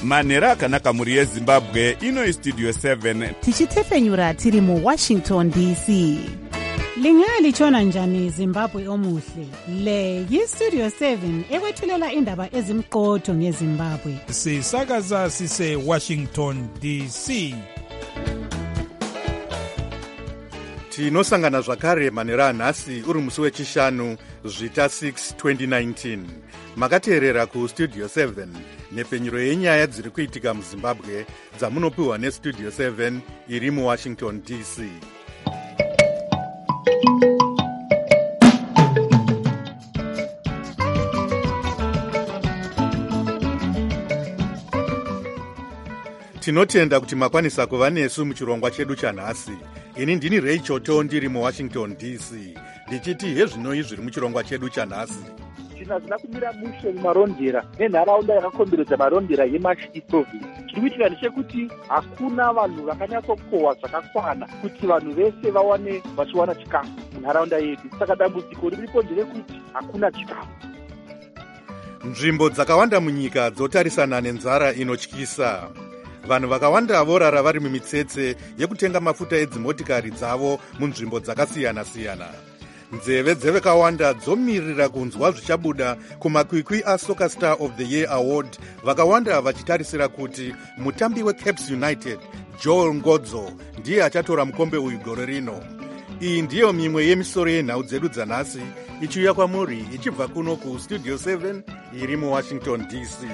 manhero akanaka mhuri yezimbabwe. Ino istudio 7 tichitefenyura tiri muwashington dc. Lingalitshona njani Zimbabwe omuhle? Le yistudio 7 ekwethulela indaba ezimqotho ngeZimbabwe. Sisakaza sise Washington DC. Tinosangana zvakare manhero anhasi uri musi wechishanu zvita 6 2019. Makateerera kustudio 7 nepfenyuro yenyaya dziri kuitika muZimbabwe dzamunopiwa nestudio 7 iri muWashington DC. Tinotenda kuti makwanisa kuva nesu muchirongwa chedu chanhasi. Ini ndini Ray Choto ndiri muWashington DC. Ndichiti hezvinoi zviri muchirongwa chedu chanhasi. Zvina kumira mushe mumarondera nenharaunda yakakomberedza marondera yeMashi province. Chiri kuitika ndechekuti hakuna vanhu vakanyatsokohwa zvakakwana kuti vanhu vese vachiwana chikafu munharaunda yedu. Saka dambudziko riripo nderekuti hakuna chikafu. Nzvimbo dzakawanda munyika dzotarisana nenzara inotyisa. Vanhu vakawanda vorara vari mumitsetse yekutenga mafuta edzimotikari dzavo munzvimbo dzakasiyana-siyana. Nzeve dzevakawanda dzomirira kunzwa zvichabuda kumakwikwi aSoccer Star of the Year Award, vakawanda vachitarisira kuti mutambi weCaps United Joel Ngodzo ndiye achatora mukombe uyu gore rino. Iyi ndiyo mimwe yemisoro yenhau dzedu dzanhasi ichiuya kwamuri ichibva kuno kustudio 7 iri muWashington DC.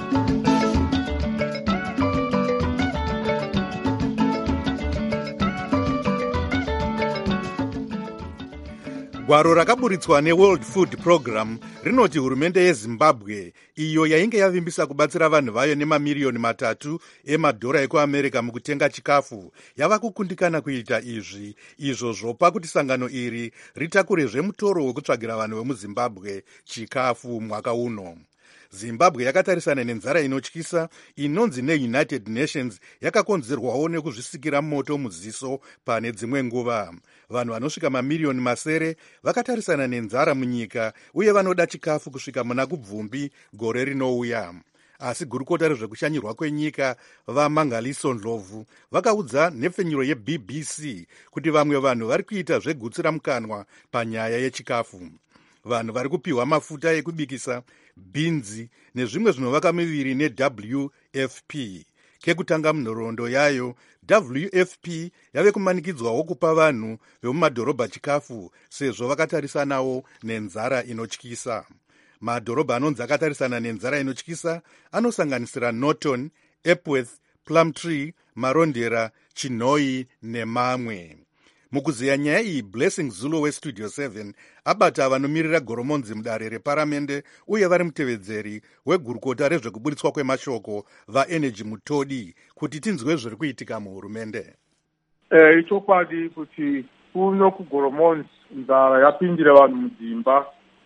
Gwaro rakaburitswa neWorld Food Program rinoti hurumende yeZimbabwe, iyo yainge yavimbisa kubatsira vanhu vayo nemamiliyoni 3 emadhora ekuAmerica mukutenga chikafu, yava kukundikana kuita izvo zvopa kuti sangano iri ritakurezve mutoro wekutsvagira vanhu vemuZimbabwe chikafu mwaka uno. Zimbabwe yakatarisana nenzara inotyisa inonzi neUnited Nations yakakonzerwawo nekuzvisikira moto muziso pane dzimwe nguva. Vanhu vanosvika mamiliyoni masere vakatarisana nenzara munyika uye vanoda chikafu kusvika muna Kubvumbi gore rinouya. Asi gurukota rezvekushanyirwa kwenyika vaMangaliso Ndlovu vakaudza nepfenyuro yeBBC kuti vamwe vanhu vari kuita zvegutsira mukanwa panyaya yechikafu. Vanhu vari kupiwa mafuta ekubikisa, bhinzi nezvimwe zvinovaka miviri neWFP. Kekutanga munhoroondo yayo, WFP yave kumanikidzwawo kupa vanhu vemumadhorobha chikafu sezvo vakatarisanawo nenzara inotyisa. Madhorobha anonzi akatarisana nenzara inotyisa anosanganisira Norton, Epworth, Plumtree, Marondera, Chinhoyi nemamwe. Mukuziya nyaya iyi, Blessing Zulu westudio 7 abata vanomiririra goromonzi mudare reparamende uye vari mutevedzeri wegurukota rezvekuburitswa kwemashoko vaEnergy Mutodi kuti tinzwe zviri kuitika muhurumende. Ichokwadi kuti kuno kugoromonzi nzara yapindira vanhu mudzimba,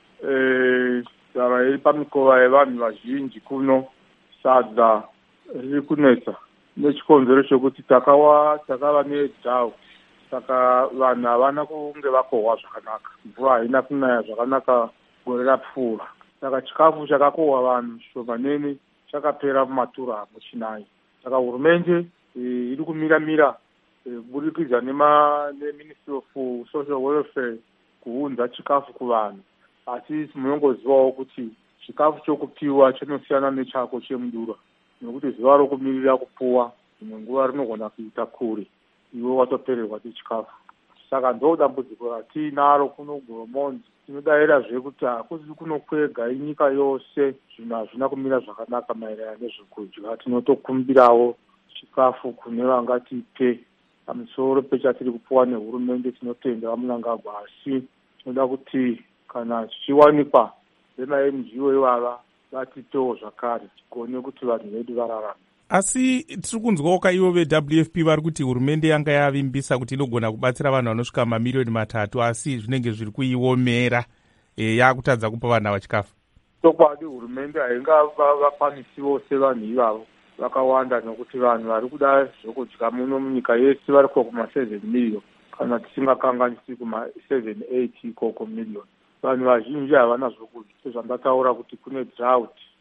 nzara iri pamikova yevanhu vazhinji kuno, sadza riri kunetsa nechikonzero chokuti takava nedhau. Saka vanhu havana kunge vakohwa zvakanaka, mvura haina kunaya zvakanaka gore rapfuura. Saka chikafu chakakohwa vanhu shomanene chakapera mumatura muchinai. Saka hurumende iri kumira kuburikidza neMinistry of Social Welfare kuunza chikafu kuvanhu. Asi munongozivawo kuti chikafu chokupiwa chinosiyana nechako chemudura, nekuti zuva rokumirira kupuwa rimwe nguva rinogona kuita kure iwe watopererwa chikafu. Saka ndo dambudziko ratinaro kuno Goromonzi. Tinodairazve kuti hakuzi kuno kwega, inyika yose zvinhu hazvina kumira zvakanaka maererano nezvekudya. Tinotokumbirawo chikafu kune vangatipe pamusoro pechatiri kupuwa nehurumende. Tinotenda vaMunangagwa, asi tinoda kuti kana chichiwanikwa vemaNGO ivava vatipewo zvakare tigone kuti vanhu vedu vararame. Asi tiri kunzwawo kaivo veWFP vari kuti hurumende yanga yavimbisa kuti inogona kubatsira vanhu vanosvika mamiliyoni 3, asi zvinenge zviri kuiomera yakutadza kupa vanhu ava chikafu. Chokwadi hurumende haingavakwanisi vose vanhu ivavo vakawanda, nokuti vanhu vari kuda zvokudya muno munyika yese vari kuma7 miliyoni, kana tisingakanganisi kuma7-8 ikoko miliyoni. Vanhu vazhinji havana zvokudya, sezvandataura kuti kune drought.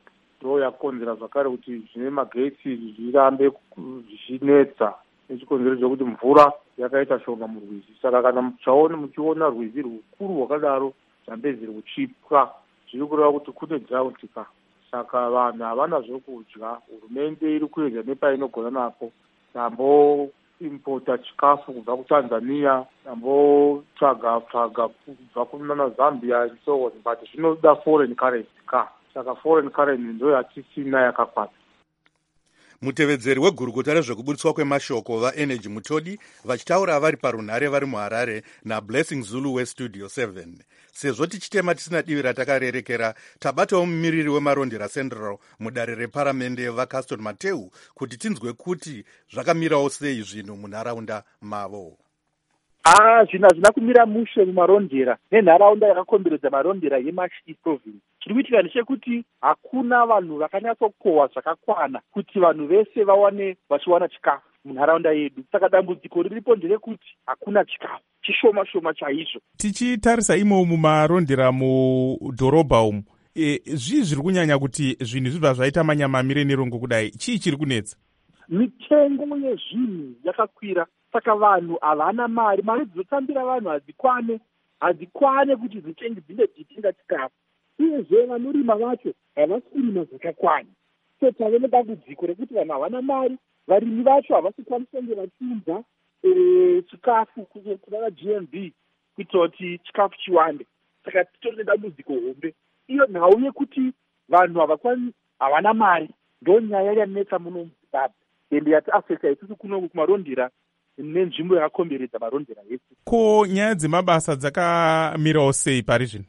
ndo yakonzera zvakare kuti zvine magetsi zvirambe zvichinetsa nechikonzero chekuti mvura yakaita shoma murwizi. Saka kana muchiona rwizi rukuru rwakadaro zambezi ruchipwa zviri kureva kuti kune drought ka. Saka vanhu havana zvokudya. Hurumende iri kuedza nepainogona napo tambo impota chikafu kubva kuTanzania, tambotsvaga kubva kunana Zambia and so on, but zvinoda foreign currency ka. Saka foreign currency ndo yatisina yakakwana. Mutevedzeri wegurukota rezvekuburitswa kwemashoko vaenergy Mutodi vachitaura vari parunhare vari muHarare naBlessing Zulu weStudio 7. Sezvo tichitema tisina divi ratakarerekera, tabatawo mumiriri wemarondera Central mudare reparamende vaCaston Mateu kuti tinzwe kuti zvakamirawo sei zvinhu munharaunda mavo. Zvina zvina kumira mushe mumarondera nenharaunda yakakomberedza marondera yeMashi Province. Chiri kuitika ndechekuti hakuna vanhu vakanyatsokohwa zvakakwana kuti vanhu vese vachiwana chikafu munharaunda yedu. Saka dambudziko riripo nderekuti hakuna chikafu, chishoma shoma chaizvo. Tichitarisa imo mumarondera mudhorobha umu, zvii zviri kunyanya kuti zvinhu zvibva zvaita manyamamire nerongo kudai? Chii chiri kunetsa? Mitengo yezvinhu yakakwira. Saka vanhu havana mari dzinotambira vanhu hadzikwane kuti dzitenga chikafu. Uyezve vanorima vacho havasi kurima zvakakwana. So tave nedambudziko rekuti vanhu havana mari, varimi vacho havasi kwanisa kunge vachiudza chikafu kuna GMB kuitira kuti chikafu chiwande. Saka titori nedambudziko hombe. Iyo nhau yekuti vanhu havana mari ndo nyaya yanetsa muno muZimbabwe ende yatiafekta isusu kuno kumarondera nenzvimbo yakakomberedza marondera ese. Ko nyaya dzemabasa dzakamirawo sei pari zvino?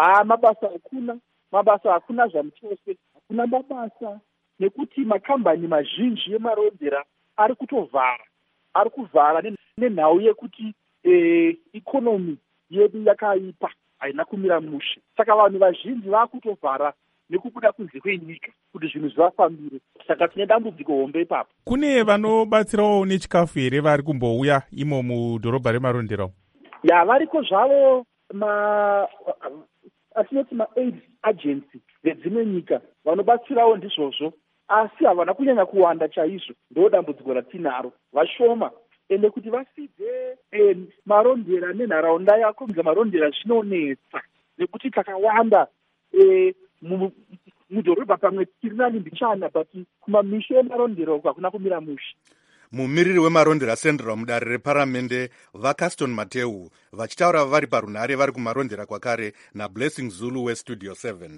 Mabasa hakuna zvamuchose, hakuna mabasa nekuti makambani mazhinji emarondera ari kuvhara nenhau yekuti ikonomi yedu yakaipa, haina kumira mushe. Saka vanhu vazhinji vakutovhara nekubuda kunze kwenyika kuti zvinhu zvivafambire. Saka tine dambudziko hombe ipapo. Kune vanobatsirawo nechikafu here vari kumbouya imo mudhorobha remarondera? Variko zvavo atinoti ma-aid agency vedzimwe nyika vanobatsirawo ndizvozvo, asi havana kunyanya kuwanda chaizvo. Ndo dambudziko ratinaro, vashoma. Ende kuti vasidze marondera nenharaunda yakomberedza marondera zvinonetsa nekuti takawanda mudhorobha pamwe tiri nani mbichana, but kumamisho emarondera uku hakuna kumira mushe. Mumiriri wemarondera Central mudare reparamende vaCaston Mateu vachitaura vari parunhare vari kumarondera kwakare naBlessing Zulu weStudio 7.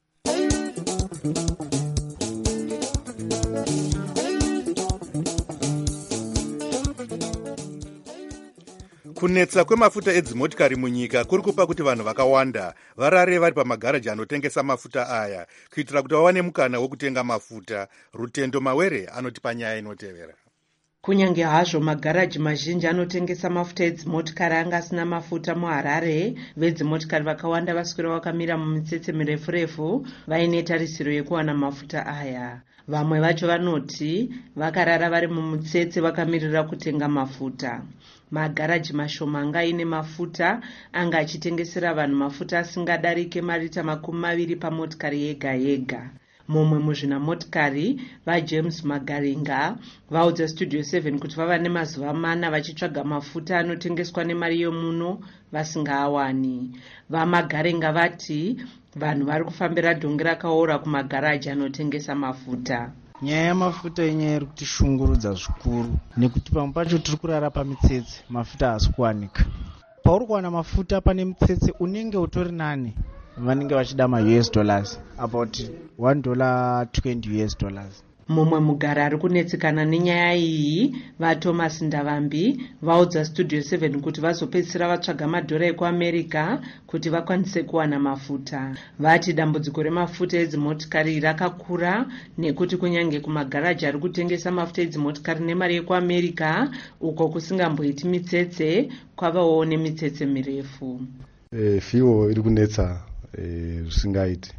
Kunetsa kwemafuta edzimotikari munyika kuri kupa kuti vanhu vakawanda varare vari pamagaraji anotengesa mafuta aya kuitira kuti vawane mukana wekutenga mafuta. Rutendo Mawere anotipa nyaya inotevera. Kunyange hazvo magaraji mazhinji anotengesa mafuta edzimotikari anga asina mafuta muHarare, vedzimotikari vakawanda vaswera vakamira mumitsetse mirefu-refu vaine tarisiro yekuwana mafuta aya. Vamwe vacho vanoti vakarara vari mumutsetse vakamirira kutenga mafuta. Magaraji mashoma anga aine mafuta anga achitengesera vanhu mafuta asingadarike marita 20 pamotikari yega yega. Mumwe muzvina motikari vaJames Magaringa vaudza Studio 7 kuti vava nemazuva 4 vachitsvaga mafuta anotengeswa nemari yomuno vasingaawani. VaMagaringa vati vanhu vari kufambira dhongi rakaora kumagaraji anotengesa mafuta. Nyaya yamafuta inyaya iri kutishungurudza zvikuru nekuti pamwe pacho tiri kurara pamitsetse, mafuta haasi kuwanika. Pauri kuwana mafuta pane mutsetse unenge utori nani, vanenge vachida ma-US dollars, about $1.20 US. Mumwe mugara ari kunetsekana nenyaya iyi vaThomas Ndavambi vaudza Studio 7 kuti vazopedzisira vatsvaga madhora ekuAmerica kuti vakwanise kuwana mafuta. Vati dambudziko remafuta edzimotikari rakakura nekuti kunyange kumagaraji ari kutengesa mafuta edzimotikari nemari yekuAmerica uko kusingamboiti mitsetse kwavawo nemitsetse mirefu. Fiwo iri kunetsa zvisingaiti.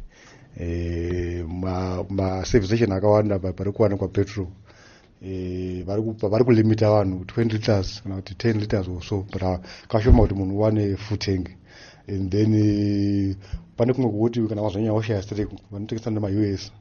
Maservice akawanda pari kuwanikwa petrol vari kulimita vanhu 20 liters kana kuti 10 liters or so, but kashoma kuti munhu uwane full tank. And then pane kumwe kuti kana wazonyanya washaya strike vanotengesa nema-US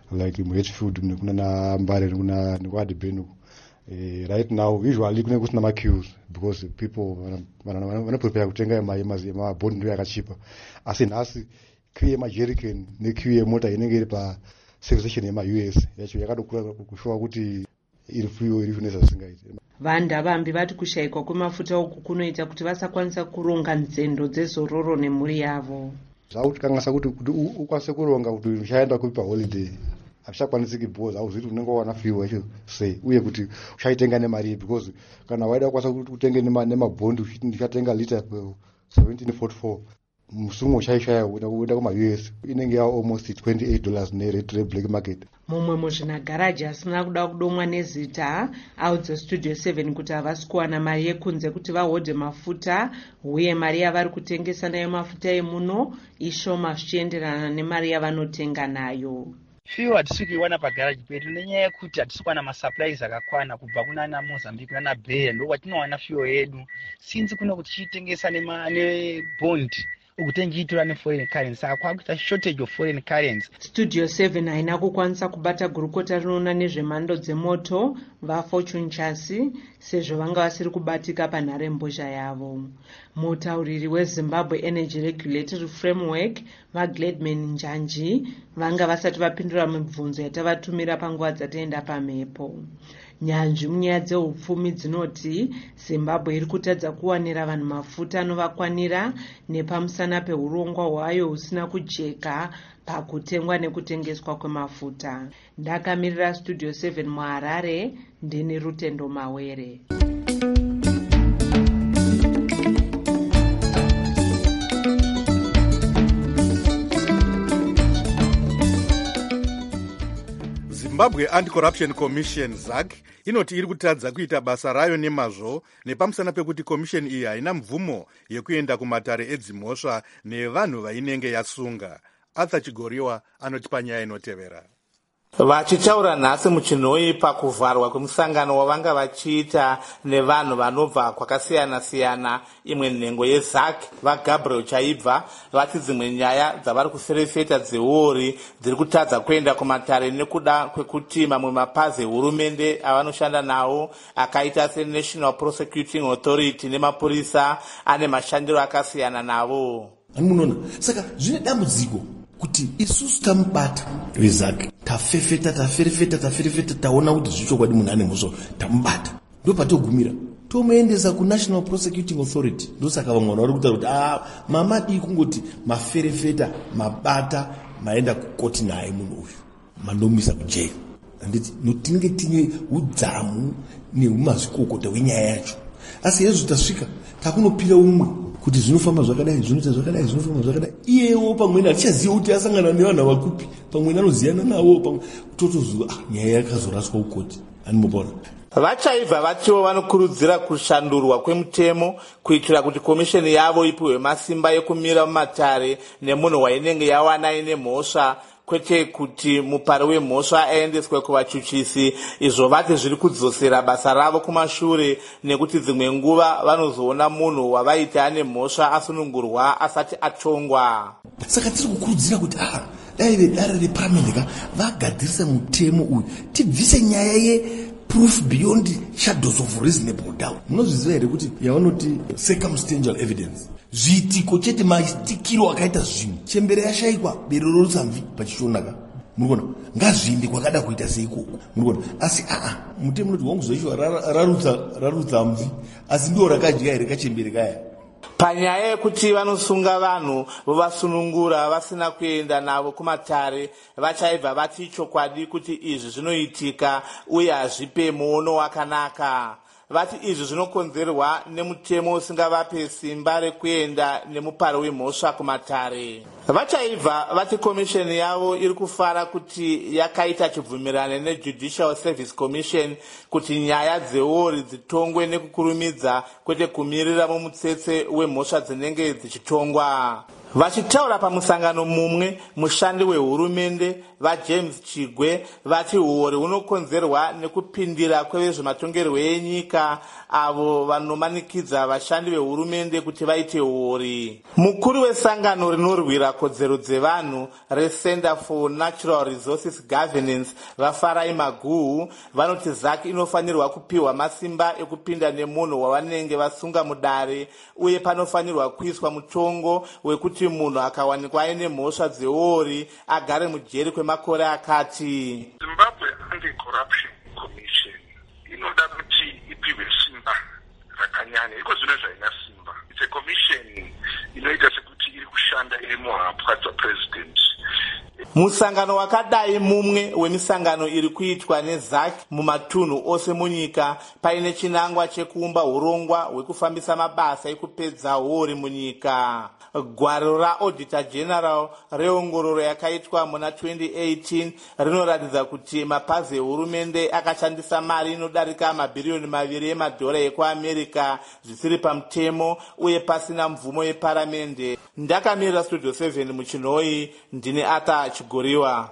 like muHatfield kuna Mbare kuna Adeben. Right now usually kune kusina ma-queues because people vanoprepare kutenga mabhondi ndo yakachipa, asi nhasi queue yemajerrican nequeue yemota inenge iri pa-service station yema-US yacho yakadokura kushowa kuti iri fuel iri nezvasingaiti. vandavambi vati kushayikwa kwemafuta uku kunoita kuti vasakwanisa kuronga nzendo dzezororo nemhuri yavo. Zvauti kanganisa kuti ukwanise kuronga kuti uchaenda kupi paholiday hazvichakwanisiki because hauzivi kuti unenge wawana fuel yacho sei uye kuti uchaitenga nemari because kana waida kukwanisa kuti utenge nemabhondi uchatenga lita 1744 musumo uchaishaya uda kuma-US inenge yava almost $28 nerate reblack market. mumwe muzvinagaraji asina kuda kudomwa nezita audza Studio 7 kuti havasi kuwana mari yekunze kuti vahodhe mafuta uye mari yavari kutengesa nayo mafuta emuno ishoma zvichienderana nemari yavanotenga nayo. Fuel hatisi kuiwana pagaraji pedu nenyaya yekuti hatisi kuwana masupplies akakwana kubva kuna Mozambique nana Bear ndo kwatinowana fuel yedu since kuno kuti tichitengesa nebond ukutengiitora neforeign currency saka kwakuita shortage of foreign currency. Studio 7 haina kukwanisa kubata gurukota rinoona nezvemhando dzemoto vaFortune Chassis sezvo vanga vasiri kubatika panharembozha yavo. Mutauriri weZimbabwe Energy Regulatory Framework vaGladman Njanji vanga vasati vapindura mibvunzo yatavatumira panguva dzataenda pamhepo. Nyanzvi munyaya dzeupfumi dzinoti Zimbabwe iri kutadza kuwanira vanhu mafuta anovakwanira nepamusana peurongwa hwayo husina kujeka pakutengwa nekutengeswa kwemafuta. Ndakamirira Studio 7 muHarare, ndini Rutendo Mawere. Zimbabwe Anti-Corruption Commission ZAC inoti iri kutadza kuita basa rayo nemazvo nepamusana pekuti komisheni iyi haina mvumo yekuenda kumatare edzimhosva nevanhu vainenge yasunga. Arthur Chigoriwa anotipa nyaya inotevera. Vachitaura nhasi muchinhoi pakuvharwa kwemusangano wavanga vachiita nevanhu vanobva kwakasiyana-siyana, imwe nhengo yeZAC vaGabriel Chaibva vati dzimwe nyaya dzavari kuferefeta dzeuori dziri kutadza kuenda kumatare nekuda kwekuti mamwe mapazi ehurumende avanoshanda nawo akaita seNational Prosecuting Authority nemapurisa ane mashandiro akasiyana navo. Munoona saka zvine dambudziko kuti isusu tamubata veZAC taferefeta taona kuti zvichokwadi munhu ane mhosva tamubata ndopatogumira tomuendesa kuNational Prosecuting Authority. Ndosaka vamwe vanhu vari kutaura kuti mamadi kungoti maferefeta mabata maenda kukoti naye munhu uyu mandomisa kujeri. Anditi notinge tine udzamu neumazvikokota hwenyaya yacho, asi hezvo tasvika takunopira umwe kuti zvinofamba zvakadai zvinoita zvakadai zvinofamba zvakadai, iyewo pamweni achiziva kuti asangana nevanhu vakupi, pamweni anoziyana navo, pamwe totoziva nyaya yakazoraswa kukoti animopona. Vachaibva vatiwo vanokurudzira kushandurwa kwemutemo kuitira kuti komisheni yavo ipiwe masimba ekumira mumatare nemunhu wainenge yawana ine mhosva, kwete kuti mupari wemhosva aendeswe kuvachuchisi. Izvo vati zviri kudzosera basa ravo kumashure nekuti dzimwe nguva vanozoona munhu wavaita ane mhosva asunungurwa asati atongwa. Saka tiri kukurudzira kuti dai vedare reparamende vagadzirisa mutemo uyu tibvise nyaya ye-proof beyond shadows of reasonable doubt. Munozviziva here kuti yavanoti circumstantial evidence, zviitiko chete maitikiro akaita zvinhu, chembere yashayikwa bero rorusamvi pachishonaka, murikuona ngazviinde kwakada kuita seikoko, murikuona. Asi mutemo unoti wanguzoiswa rarutsa mvi, asi ndo rakadya here kachembere kaya. Panyaya yekuti vanosunga vanhu vovasunungura vasina kuenda navo kumatare, vachaibva vati chokwadi kuti izvi zvinoitika uye hazvipe muono wakanaka. Vati izvi zvinokonzerwa nemutemo usingavape simba rekuenda nemupari wemhosva kumatare. Vachaibva vati komisheni yavo iri kufara kuti yakaita chibvumirano neJudicial Service Commission kuti nyaya dzeuori dzitongwe nekukurumidza, kwete kumirira mumutsetse wemhosva dzinenge dzichitongwa. Vachitaura pamusangano mumwe, mushandi wehurumende vaJames Chigwe vati uori hunokonzerwa nekupindira kwevezvematongerwo enyika avo vanomanikidza vashandi vehurumende kuti vaite uori. Mukuru wesangano rinorwira kodzero dzevanhu reCenter for Natural Resources Governance vafarai maguhu vanoti ZAC inofanirwa kupiwa masimba ekupinda nemunhu wavanenge vasunga mudare, uye panofanirwa kuiswa mutongo wekuti munhu akawanikwa aine mhosva dzeori agare mujeri kwemakore akati. Zimbabwe Anti-Corruption Commission inoda kuti ipiwe simba rakanyanya, iko zvino zvaina simba. It's a commission inoita sekuti iri kushanda iri muhapwa dzapresident. Musangano wakadai mumwe wemisangano iri kuitwa neZAC mumatunhu ose munyika paine chinangwa chekuumba urongwa hwekufambisa mabasa ekupedza hori munyika. Gwaro raAuditor General reongororo yakaitwa muna 2018 rinoratidza kuti mapazi ehurumende akashandisa mari inodarika mabhiriyoni 2 emadhora ekuAmerica zvisiri pamutemo uye pasina mvumo yeparamende. Ndakamirira Studio 7 muchinhoi, ndine Ata Chigoriwa.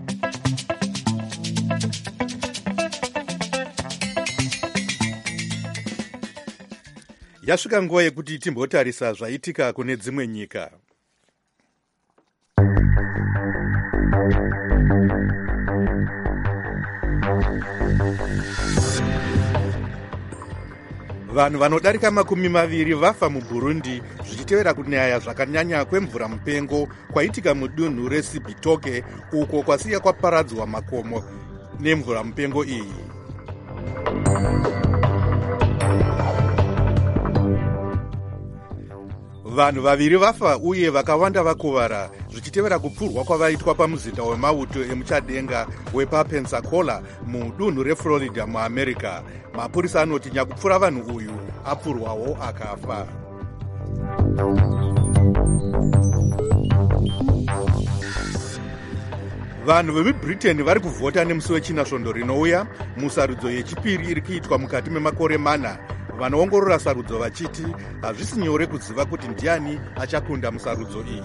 Yasvika nguva yekuti timbotarisa zvaitika kune dzimwe nyika. Vanhu vanodarika 20 vafa muBurundi zvichitevera kunyaya zvakanyanya kwemvura mupengo kwaitika mudunhu reCibitoke, uko kwasiya kwaparadzwa makomo nemvura mupengo iyi. Vanhu 2 vafa uye vakawanda vakuvara zvichitevera kupfurwa kwavaitwa pamuzinda wemauto emuchadenga wepaPensacola mudunhu reFlorida muAmerica. Mapurisa anoti nyakupfura vanhu uyu apfurwawo akafa. Vanhu vemuBritain vari kuvhota nemusi wechinasvondo rinouya musarudzo yechipiri iri kuitwa mukati memakore 4. Vanoongorora sarudzo vachiti hazvisi nyore kuziva kuti ndiani achakunda musarudzo iyi.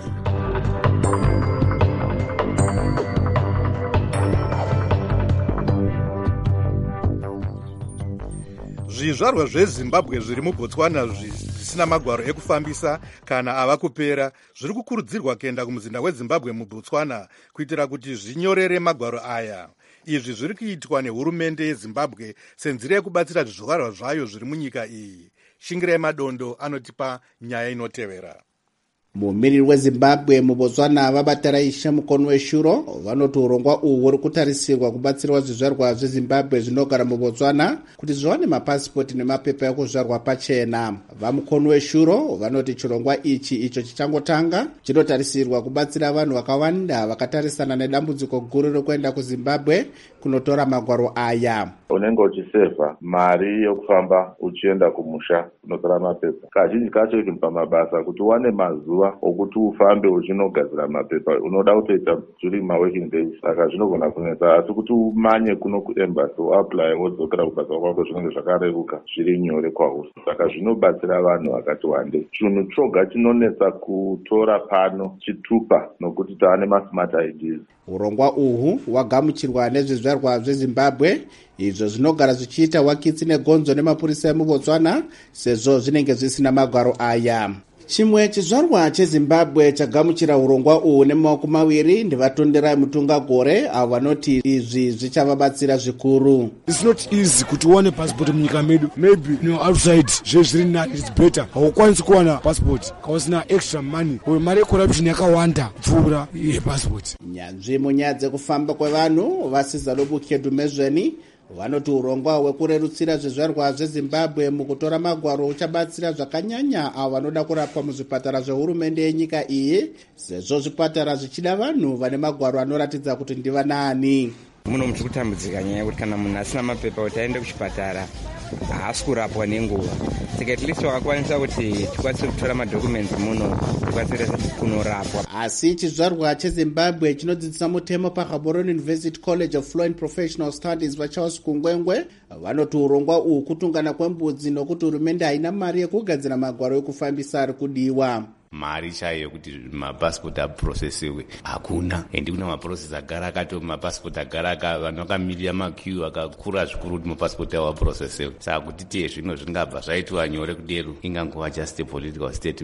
Zvizvarwa zveZimbabwe zviri muBotswana zvisina magwaro ekufambisa kana ava kupera zviri kukurudzirwa kuenda kumuzinda weZimbabwe muBotswana kuitira kuti zvinyorere magwaro aya. Izvi zviri kuitwa nehurumende yeZimbabwe senzira yekubatsira zvizvarwa zvayo zviri munyika iyi. Shingirai Madondo anotipa nyaya inotevera. Mumiriri weZimbabwe muBotswana vabataraisha mukono weshuro vanoti urongwa uhu uri kutarisirwa kubatsirwa zvizvarwa zveZimbabwe zvinogara muBotswana kuti zviwane mapasipoti nemapepa ekuzvarwa pachena. Vamukono weshuro vanoti chirongwa ichi icho chichangotanga chinotarisirwa kubatsira vanhu vakawanda vakatarisana nedambudziko guru rekuenda kuZimbabwe kunotora magwaro aya. Unenge uchisevha mari yokufamba uchienda kumusha kunotora mapepa. Kazhinji kacho iri pamabasa kuti uwane mazuva okuti ufambe uchinogadzira mapepa unoda kutoita zviri maworking days, saka zvinogona kunetsa. Asi kuti umanye kuno kuembassy uapply wodzokera kubasa kwako zvinenge zvakareruka zviri nyore kwauri. Saka zvinobatsira vanhu vakati wande. Chinhu choga chinonetsa kutora pano chitupa nokuti taane masmart IDs. Urongwa uhu wagamuchirwa nezvizvarwa zveZimbabwe izvo zvinogara zvichiita wakitsi negonzo nemapurisa emuBotswana sezvo zvinenge zvisina magwaro aya. Chimwe chizvarwa cheZimbabwe chagamuchira urongwa uhu nemaoko 2 ndivatonderai mutunga gore avo vanoti izvi zvichavabatsira zvikuru. It's not easy kuti uwane passport munyika medu. Maybe outside zvezviri nani it's better. Haukwanisi kuwana passport kausina extra money. Uye mari yecorruption yakawanda pfuura yepassport. Nyanzvi munyaya dzekufamba kwevanhu vasiza lobukedu mezveni vanoti urongwa hwekurerutsira zvizvarwa zveZimbabwe mukutora magwaro uchabatsira zvakanyanya avo vanoda kurapwa muzvipatara zvehurumende yenyika iyi sezvo zvipatara zvichida vanhu vane magwaro anoratidza kuti ndivanani. Muno muri kutambudzika nyaya yekuti kana munhu asina mapepa kuti aende kuchipatara haasi kurapwa nenguva. Saka at least wakakwanisa kuti tikwanise kutora madhokumendi muno tikwanise kunorapwa. Asi chizvarwa cheZimbabwe chinodzidzisa mutemo paGaborone University College of Law and Professional Studies vaCharles Kungwengwe vanoti urongwa uhu kutungana kwembudzi nokuti hurumende haina mari yekugadzira magwaro ekufambisa ari kudiwa. Mari chaiyo kuti mapasipoti aprocessiwe hakuna, endi kuna maprocess agara akato mapasipoti agara vanhu vakamirira maqueue akakura zvikuru kuti mapasipoti avo aprocessiwe. Saka kuti tiye zvino zvingabva zvaitwa nyore kuderu ingangova just a political statement.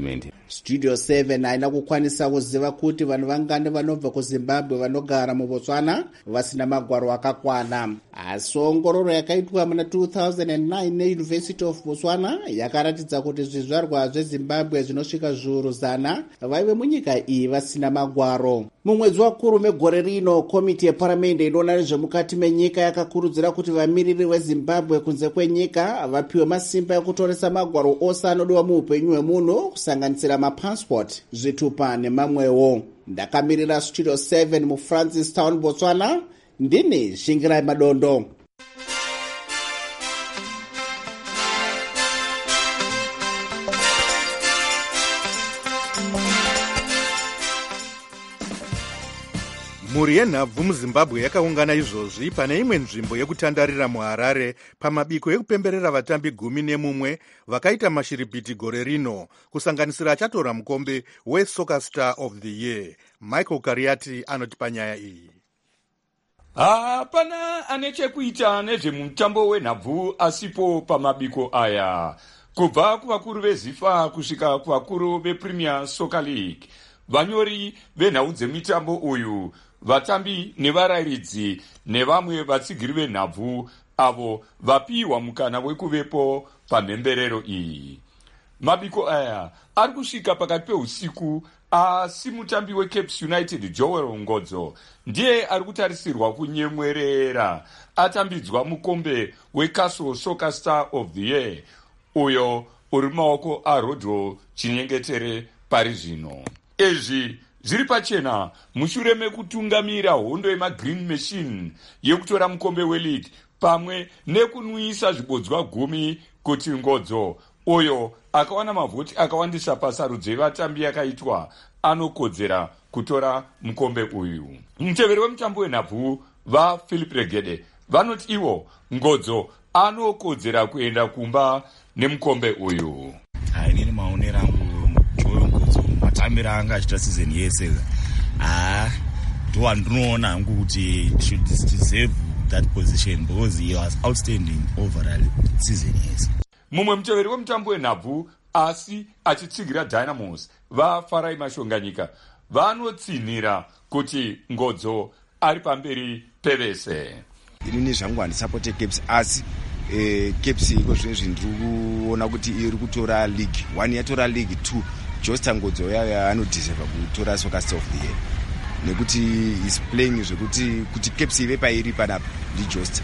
studio 7 haina kukwanisa kuziva kuti vanhu vangani vanobva kuzimbabwe vanogara mubotswana vasina magwaro akakwana. Asi ongororo yakaitwa muna 2009 neUniversity of Botswana yakaratidza kuti zvizvarwa zvezimbabwe zvinosvika zviuru 100 vaive munyika iyi vasina magwaro. Mumwedzi wakuru megore rino, komiti yeparamende inoona nezvemukati menyika yakakurudzira kuti vamiriri vezimbabwe kunze kwenyika vapiwe masimba ekutoresa magwaro ose anodiwa muupenyu hwemunhu kusanganisira mapassport, zvitupa nemamwewo. Ndakamirira studio 7 muFrancistown, Botswana. Ndini Shingirai Madondo. Mhuri yenhabvu muZimbabwe yakaungana izvozvi pane imwe nzvimbo yekutandarira muHarare pamabiko ekupemberera vatambi 11 vakaita mashiripiti gore rino, kusanganisira achatora mukombe weSoccer Star of the Year. Michael Kariati anotipa nyaya iyi. Hapana ane chekuita nezvemutambo wenhabvu asipo pamabiko aya. Kubva kuvakuru veZIFA kusvika kuvakuru vePremier Soccer League, vanyori venhau dzemitambo uyu, vatambi nevarayiridzi nevamwe vatsigiri venhabvu avo vapiwa mukana wekuvepo pamhemberero iyi. Mabiko aya ari kusvika pakati peusiku, asi mutambi weCape United Joel Ngodzo ndiye ari kutarisirwa kunyemwerera atambidzwa mukombe weCastle Soccer Star of the Year, uyo uri maoko aRodro Chinyengetere pari zvino. Izvi zviri pachena mushure mekutungamira hondo yemaGreen Machine yekutora mukombe weLeague pamwe nekunwisa zvibodzwa 10 kuti Ngodzo, uyo akawana mavhoti akawandisa pasarudzo yevatambi yakaitwa, anokodzera kutora mukombe uyu. Muteveri wemutambo wenhabvu vaPhilip Regede vanoti ivo Ngodzo anokodzera kuenda kumba nemukombe uyu. Inini maonero angu Joel Ngodzo matambiro anga achita season yese ndo wandinoona hangu kuti should deserve that position because he was outstanding overall season yese. Mumwe muteveri wemutambo wenhabvu asi achitsigira Dynamos vaFarai Mashonganyika vanotsinhira kuti Ngodzo ari pamberi pevese. Inini zvangu handisapote Caps asi Caps iko zvinezvi ndiri kuona kuti iri kutora league 1 yatora league 2 Josta Ngodzo yaya anodeserva kutora Soccer Star of the Year nekuti is playing zvekuti Caps ive pairi panapa ndiJosta.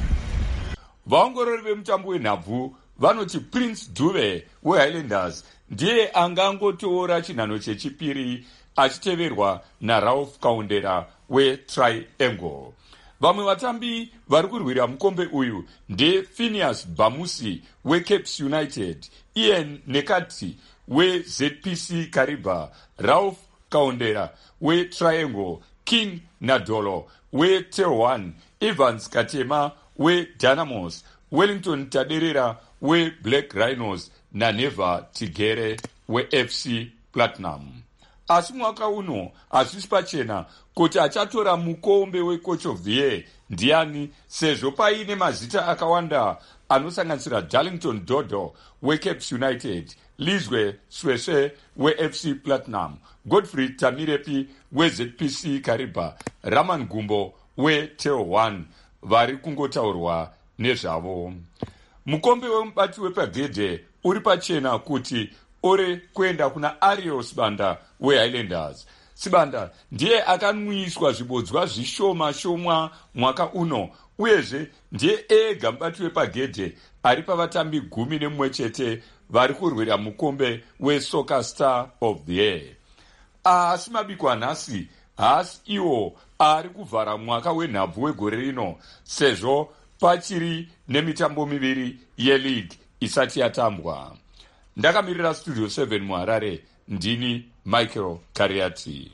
Vaongorori vemutambo wenhabvu vanoti Prince Dube weHighlanders ndiye angangotora chinhano chechipiri achiteverwa naRalph Kaundera weTriangle. Vamwe vatambi vari kurwira mukombe uyu ndePhineas Bamusi weCape United, Ian Nekati weZPC Kariba, Ralph Kaundera weTriangle, King Nadolo weTel1, Evans Katema weDynamos, Wellington Taderera weBlack Rhinos naNeva Tigere weFC Platinum. Asi mwaka uno hazvisi pachena kuti achatora mukombe weCoach of the Year ndiani, sezvo paine mazita akawanda anosanganisira Darlington Dodo weCape United, Lizwe Sweswe weFC Platinum, Godfrey Tamirepi weZPC Kariba, Raman Gumbo weTel1 vari kungotaurwa nezvavo. Mukombe wemubati wepagedhe uri pachena kuti uri kuenda kuna Ariel Sibanda weHighlanders. Sibanda ndiye akanwiswa zvibodzwa zvishoma shomwa mwaka uno, uyezve ndiye ega mubati wepagedhe ari pavatambi 11 chete vari kurwira mukombe weSoccer Star of the Year. Asi mabiko anhasi haasi iwo ari kuvhara mwaka wenhabvu wegore rino, sezvo pachiri nemitambo miviri yeleague isati yatambwa. Ndakamirira Studio 7 muHarare, ndini Michael Kariati.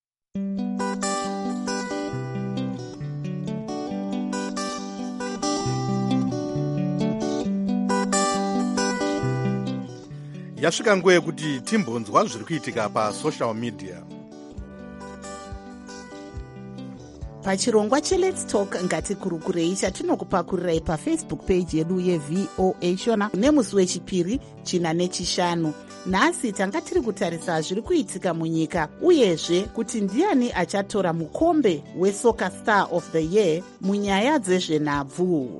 Yasvika nguva yekuti timbonzwa zviri kuitika pasocial media. Pachirongwa cheLet's Talk ngatikurukurei chatinokupakurirei pafacebook page yedu yeVOA Shona nemusi wechipiri 4 5. nhasi tanga tiri kutarisa zviri kuitika munyika uyezve kuti ndiani achatora mukombe weSoccer Star of the Year munyaya dzezvenhabvu.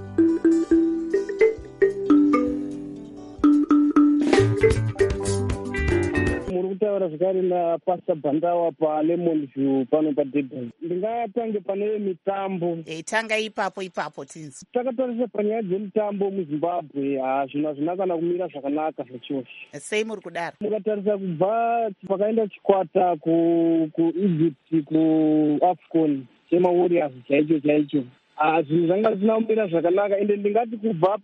Kutaura zvakare naPastor Bandawa paLemon View pano paDurban. Ndingatange pane mitambo. Tanga ipapo tinzi. Takatarisa panyaya dzemitambo muZimbabwe, zvinhu hazvina kana kumira zvakanaka zvachose. Sei muri kudaro? Mukatarisa kubva pakaenda chikwata kuEgypt kuAfcon chemaWarriors chaicho. Zvinhu zvanga zvisina kumira zvakanaka ende ndingati kubva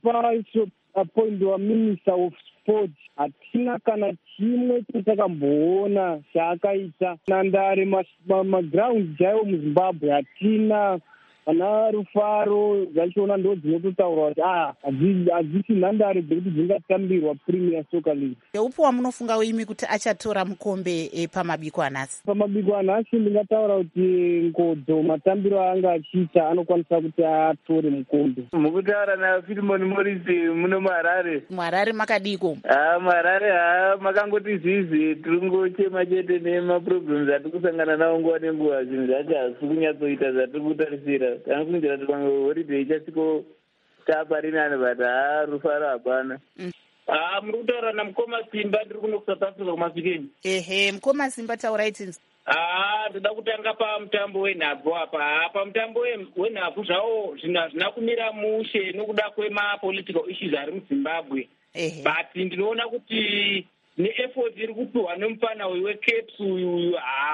point waMinister of Sport hatina kana chimwe chatakamboona chaakaita. Nandare maground chaiwo muZimbabwe hatina. Ana Rufaro zvachiona ndo dzinototaurwa kuti hadzisi nhandare dzekuti dzingatambirwa Premier Soccer League. Upo wamunofunga imi kuti achatora mukombe pamabiko anhasi? Pamabiko anhasi ndingataura kuti Ngodzo matambiro aanga achiita anokwanisa kuti atore mukombe. Mukutaura naFilimon Morris muno muHarare. muHarare makadiko? muHarare makangoti zizi tiringochema chete nemaproblems atiri kusangana nawo nguva nenguva. Zvinhu zvacho hazisi kunyatsoita zvatiri kutarisira. Kana kunzira kuti pamwe holiday ichasiko taparinane but Rufaro hapana. Muri kutaura namukoma Simba ndiri kuno kuSouth Africa kumasikeni. Mukoma Simba taurai tinzi. Ndoda kutanga pamutambo wenhabvu apa. Pamutambo wenhabvu zvawo zvinhu hazvina kumira mushe nokuda kwemapolitical issues ari muZimbabwe. But ndinoona kuti neeffort iri kupiwa nemufana weCapes uyu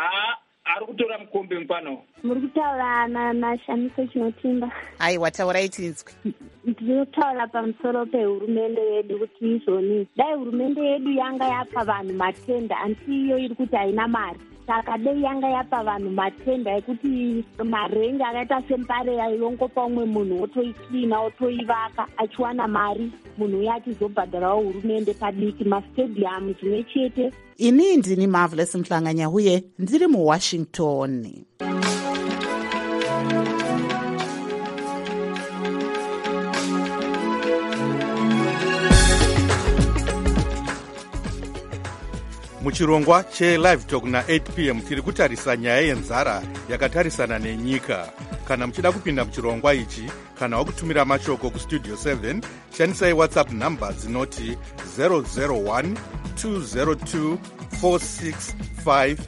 ari kutora mukombe mufana. Muri kutaura naShamiso Chinotimba. Aiwa taurai tinzwi. Ndinotaura pamusoro pehurumende yedu kuti izvoni dai hurumende yedu yanga yapa vanhu matenda anti iyo iri kuti haina mari. Saka dei yanga yapa vanhu matenda ekuti marengi akaita sempare yongopa umwe munhu otoiklina otoivaka achiwana mari munhu uye achizobhadharawo hurumende padiki mastadium zvimwe chete. Ini ndini Marvelous Mhlanganya uye ndiri muWashington. Muchirongwa cheLive Talk na8 p.m. tiri kutarisa nyaya yenzara yakatarisana nenyika. Kana muchida kupinda muchirongwa ichi kana wakutumira mashoko kustudio 7 shandisai WhatsApp number dzinoti 001 202 465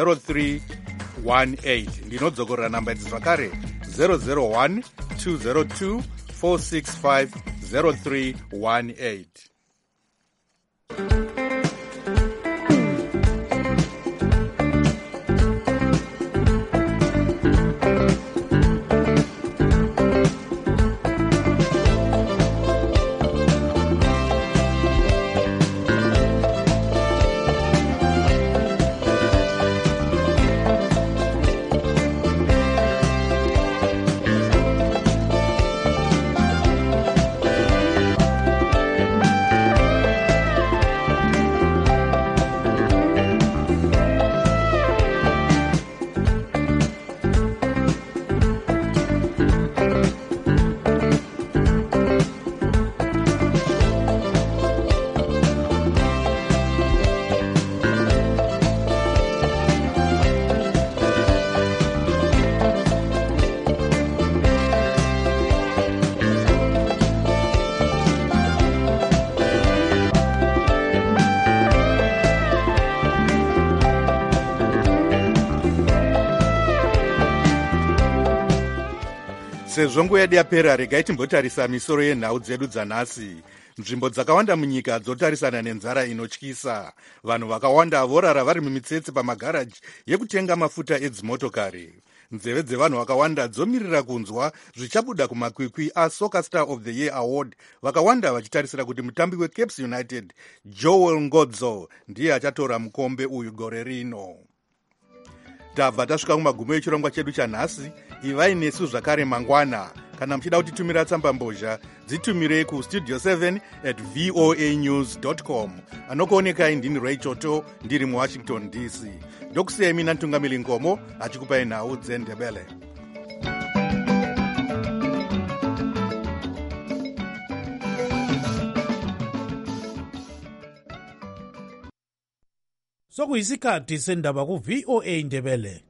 0318. Ndinodzokorera namba idzi zvakare 001 202 465 0318. Sezvo nguva yedu yapera, regai timbotarisa misoro yenhau dzedu dzanhasi. Nzvimbo dzakawanda munyika dzotarisana nenzara inotyisa. Vanhu vakawanda vorara vari mumitsetse pamagaraji yekutenga mafuta edzimotokari. Nzeve dzevanhu vakawanda dzomirira kunzwa zvichabuda kumakwikwi aSoccer Star of the Year Award, vakawanda vachitarisira kuti mutambi weCapes United Joel Ngodzo ndiye achatora mukombe uyu gore rino. Tabva tasvika kumagumo echirongwa chedu chanhasi. Ivai nesu zvakare mangwana. Kana muchida kutitumira tsamba mbozha, dzitumirei kustudio 7@voanews.com. Anokuonekai ndini Ray Choto, ndiri muWashington DC. Ndokusiyai mina Ntungamili Ngomo achikupai nhau dzeNdebele. sokuyisikhathi sendaba ku-VOA Indebele.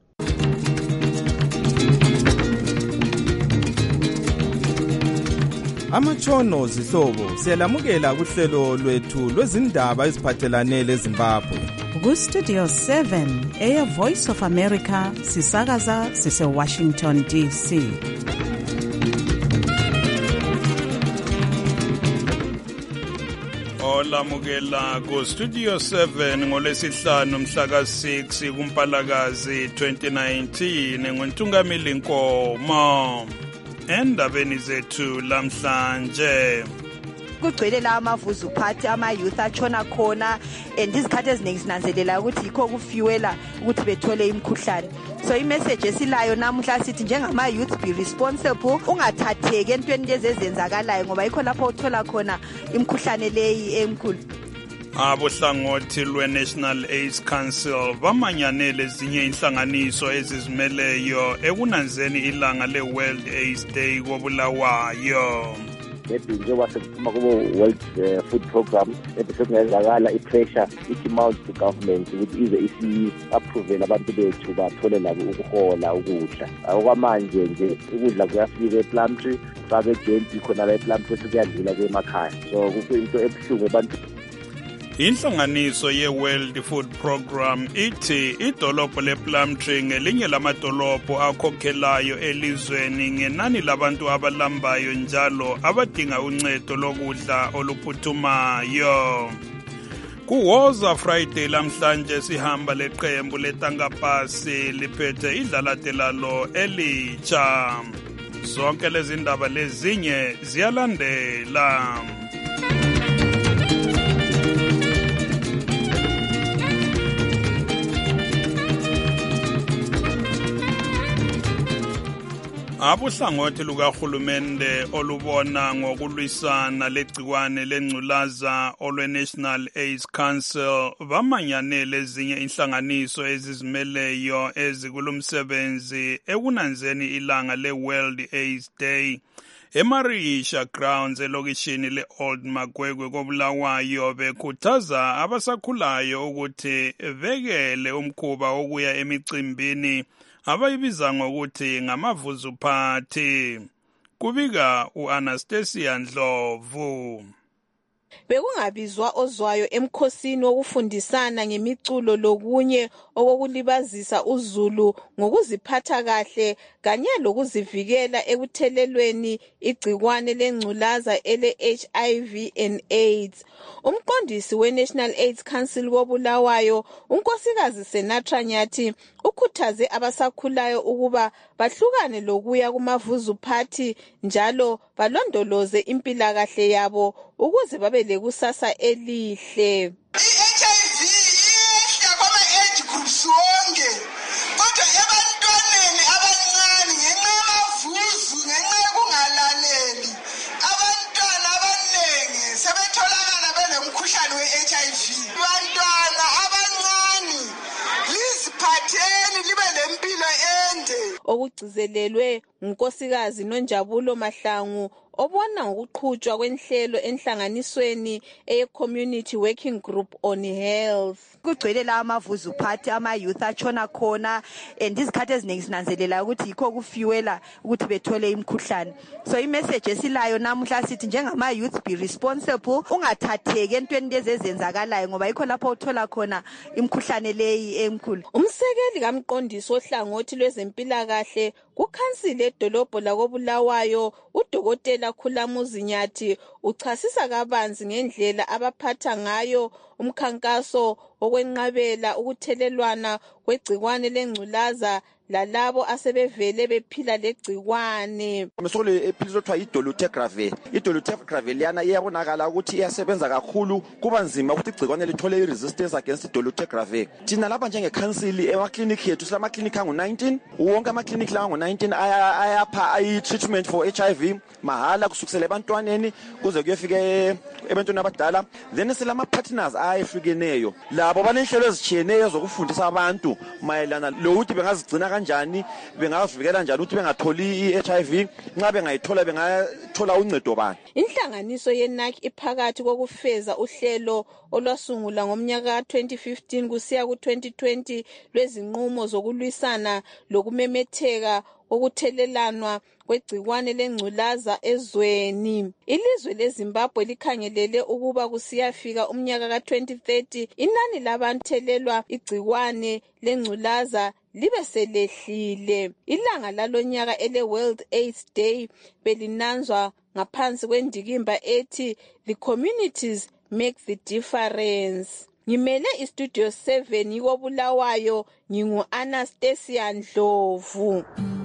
Amatshono zihlobo siyalamukela kuhlelo lwethu lwezindaba eziphathelane leZimbabwe. Ku-Studio 7 Air Voice of America sisakaza sise-Washington DC. Olamukela ku-Studio 7 ngolesihlanu mhla ka-6 kuMpalakazi 2019 nguNtungamili Nkomo. Endabeni zethu lamhlanje kugcwele la amavuzu phathi ama-youth atshona khona and izikhathi eziningi sinanzelela ukuthi yikho kufiwela ukuthi bethole imkhuhlane. So imessage esilayo namuhla sithi njengama-youth be responsible, ungathatheki entweni lezi ezenzakalayo ngoba yikho lapho uthola khona imkhuhlane leyi emkhulu. Abohlangothi lwe-National AIDS Council bamanyanele ezinye inhlanganiso ezizimeleyo ekunanzeni ilanga le-World AIDS Day koBulawayo. njengoba sekuphuma kubo-World Food Program sekungenzakala i-pressure ithi-mount to government ukuthi ize isi-appruvele abantu bethu bathole labo ukuhola ukudla. Okwamanje nje ukudla kuyafika ePlumtree, kufaka eJenti khona la ePlumtree sekuyadlula kwemakhaya. So kuyinto ebuhlungu abantu. Inhlanganiso ye-World Food Program ithi idolobho lePlumtree ngelinye lamadolobho akhokhelayo elizweni ngenani labantu abalambayo njalo abadinga uncedo lokudla oluphuthumayo. Kuwoza Friday lamhlanje sihamba leqembu letangapasi liphethe idlalate lalo elitsha. Zonke lezi ndaba lezinye ziyalandela. Abohlangothi lukahulumende olubona ngokulwisana legciwane lengculaza olwe-National AIDS Council bamanyanele ezinye inhlanganiso ezizimeleyo ezikulumsebenzi ekunanzeni ilanga le-World AIDS Day. eMarisha Grounds elokishini le-Old Magwegwe koBulawayo bekhuthaza abasakhulayo ukuthi bekele umkhuba wokuya emicimbini abayibiza ngokuthi ngamavuzu party. Kubika u-Anastasia Ndlovu. Bekungabizwa ozwayo emkhosini wokufundisana ngemiculo lokunye okokulibazisa uZulu ngokuziphatha kahle kanye lokuzivikela ekuthelelweni igcikwane lengculaza ele-HIV and AIDS. Umqondisi we-National AIDS Council koBulawayo, unkosikazi Senatra Nyathi, ukhuthaze abasakhulayo ukuba bahlukane lokuya kumavuzu party njalo balondoloze impilakahle yabo ukuze babe lekusasa elihle. I-HIV iyehla kwama-age groups wonke kodwa ebantwaneni abancane ngenxa yamavuzu ngenxa yokungalaleli abantwana abaningi sebetholakala benomkhuhlane we-HIV. Bantwana abancane liziphatheni libe lempilo ende. Okugcizelelwe ngunkosikazi Nonjabulo Mahlangu obona ngokuqhutshwa kwenhlelo enhlanganisweni eye-Community Working Group on Health. Kugcwele la amavuzu phathi ama-youth atshona khona and izikhathi eziningi sinanzelela ukuthi yikho kufiwela ukuthi bethole imkhuhlane. So imessage esilayo namuhla sithi njengama-youth be responsible, ungathatheki entweni lezi ezenzakalayo ngoba yikho lapho uthola khona imkhuhlane leyi emkhulu. Umsekeli kamqondisi ohlangothi lwezempilakahle kukhansili edolobho lakoBulawayo uDokotela Khulamuzi Nyathi uchasisa kabanzi ngendlela abaphatha ngayo umkhankaso okwenqabela ukuthelelwana kwegcikwane lengculaza lalabo asebevele bephila legcikwane. Mesole ephilizwa kuthiwa idolutegravir. Idolutegravir liyana iyabonakala ukuthi iyasebenza kakhulu kuba nzima ukuthi igcikwane lithole i-resistance against idolutegravir. Thina lapha njengekhansili emaklinikhi yethu silamaklinikhi angu-19 wonke amaklinikhi la angu-19 ayapha i-treatment for HIV mahala kusukisela ebantwaneni kuze kuyefika ebantwini abadala. Then silama partners ayehlukeneyo labo banenhlelo ezitshiyeneyo zokufundisa abantu mayelana lokuthi bengazigcina kanjani, bengazivikela kanjani ukuthi bengatholi i-HIV, nxa bengayithola bengathola uncedo bani. Inhlanganiso yeNAC iphakathi kokufeza uhlelo olwasungula ngomnyaka 2015 kusiya ku-2020 lwezinqumo zokulwisana lokumemetheka okuthelelana kwegcikwane lengculaza ezweni. Ilizwe leZimbabwe likhangelele ukuba kusiyafika umnyaka ka-2030 inani labantu thelelwa igcikwane lengculaza libe selehlile. Ilanga lalonyaka ele-World AIDS Day belinanzwa ngaphansi kwendikimba ethi The Communities Make the Difference. Ngimele iStudio 7 yiko Bulawayo, ngingu-Anastasia Ndlovu.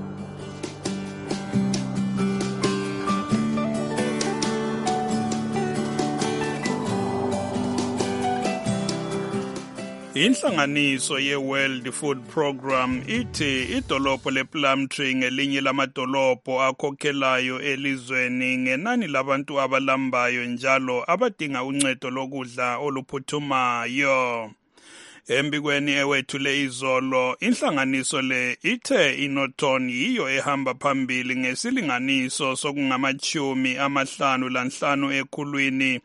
Inhlanganiso ye-World Food Program ithi idolobho lePlumtree ngelinye lamadolobho akhokhelayo elizweni ngenani labantu abalambayo njalo abadinga uncedo lokudla oluphuthumayo. Embikweni ewethule izolo, inhlanganiso le ithe iNorton yiyo ehamba phambili ngesilinganiso sokungamachumi 55 ekhulwini.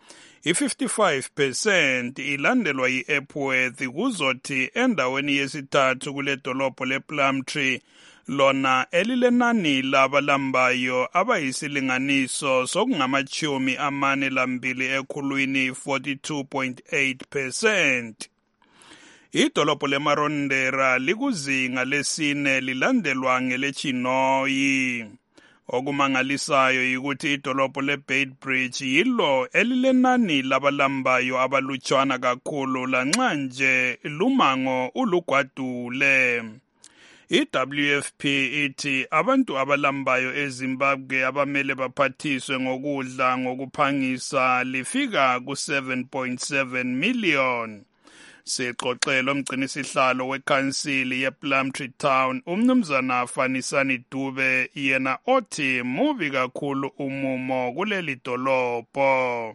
I-55% ilandelwa yi-Epworth kuzothi endaweni yesithathu kule dolobho lePlumtree lona elilenani labalambayo abayisilinganiso sokungamachumi 42 ekhulwini 42.8%. Idolobho leMarondera likuzinga lesine lilandelwa ngeleChinoyi. Okumangalisayo yikuthi idolobho leBeitbridge yilo elilenani labalambayo abalutshwana kakhulu lanxa nje lumango ulugwadule. I-WFP ithi abantu abalambayo eZimbabwe abamele baphathiswe ngokudla ngokuphangisa lifika ku-7.7 million. Sixoxela umgcinisihlalo wekhansili yePlumtree Town umnumzana Fanisani Dube yena othi mubi kakhulu umumo kuleli dolobho.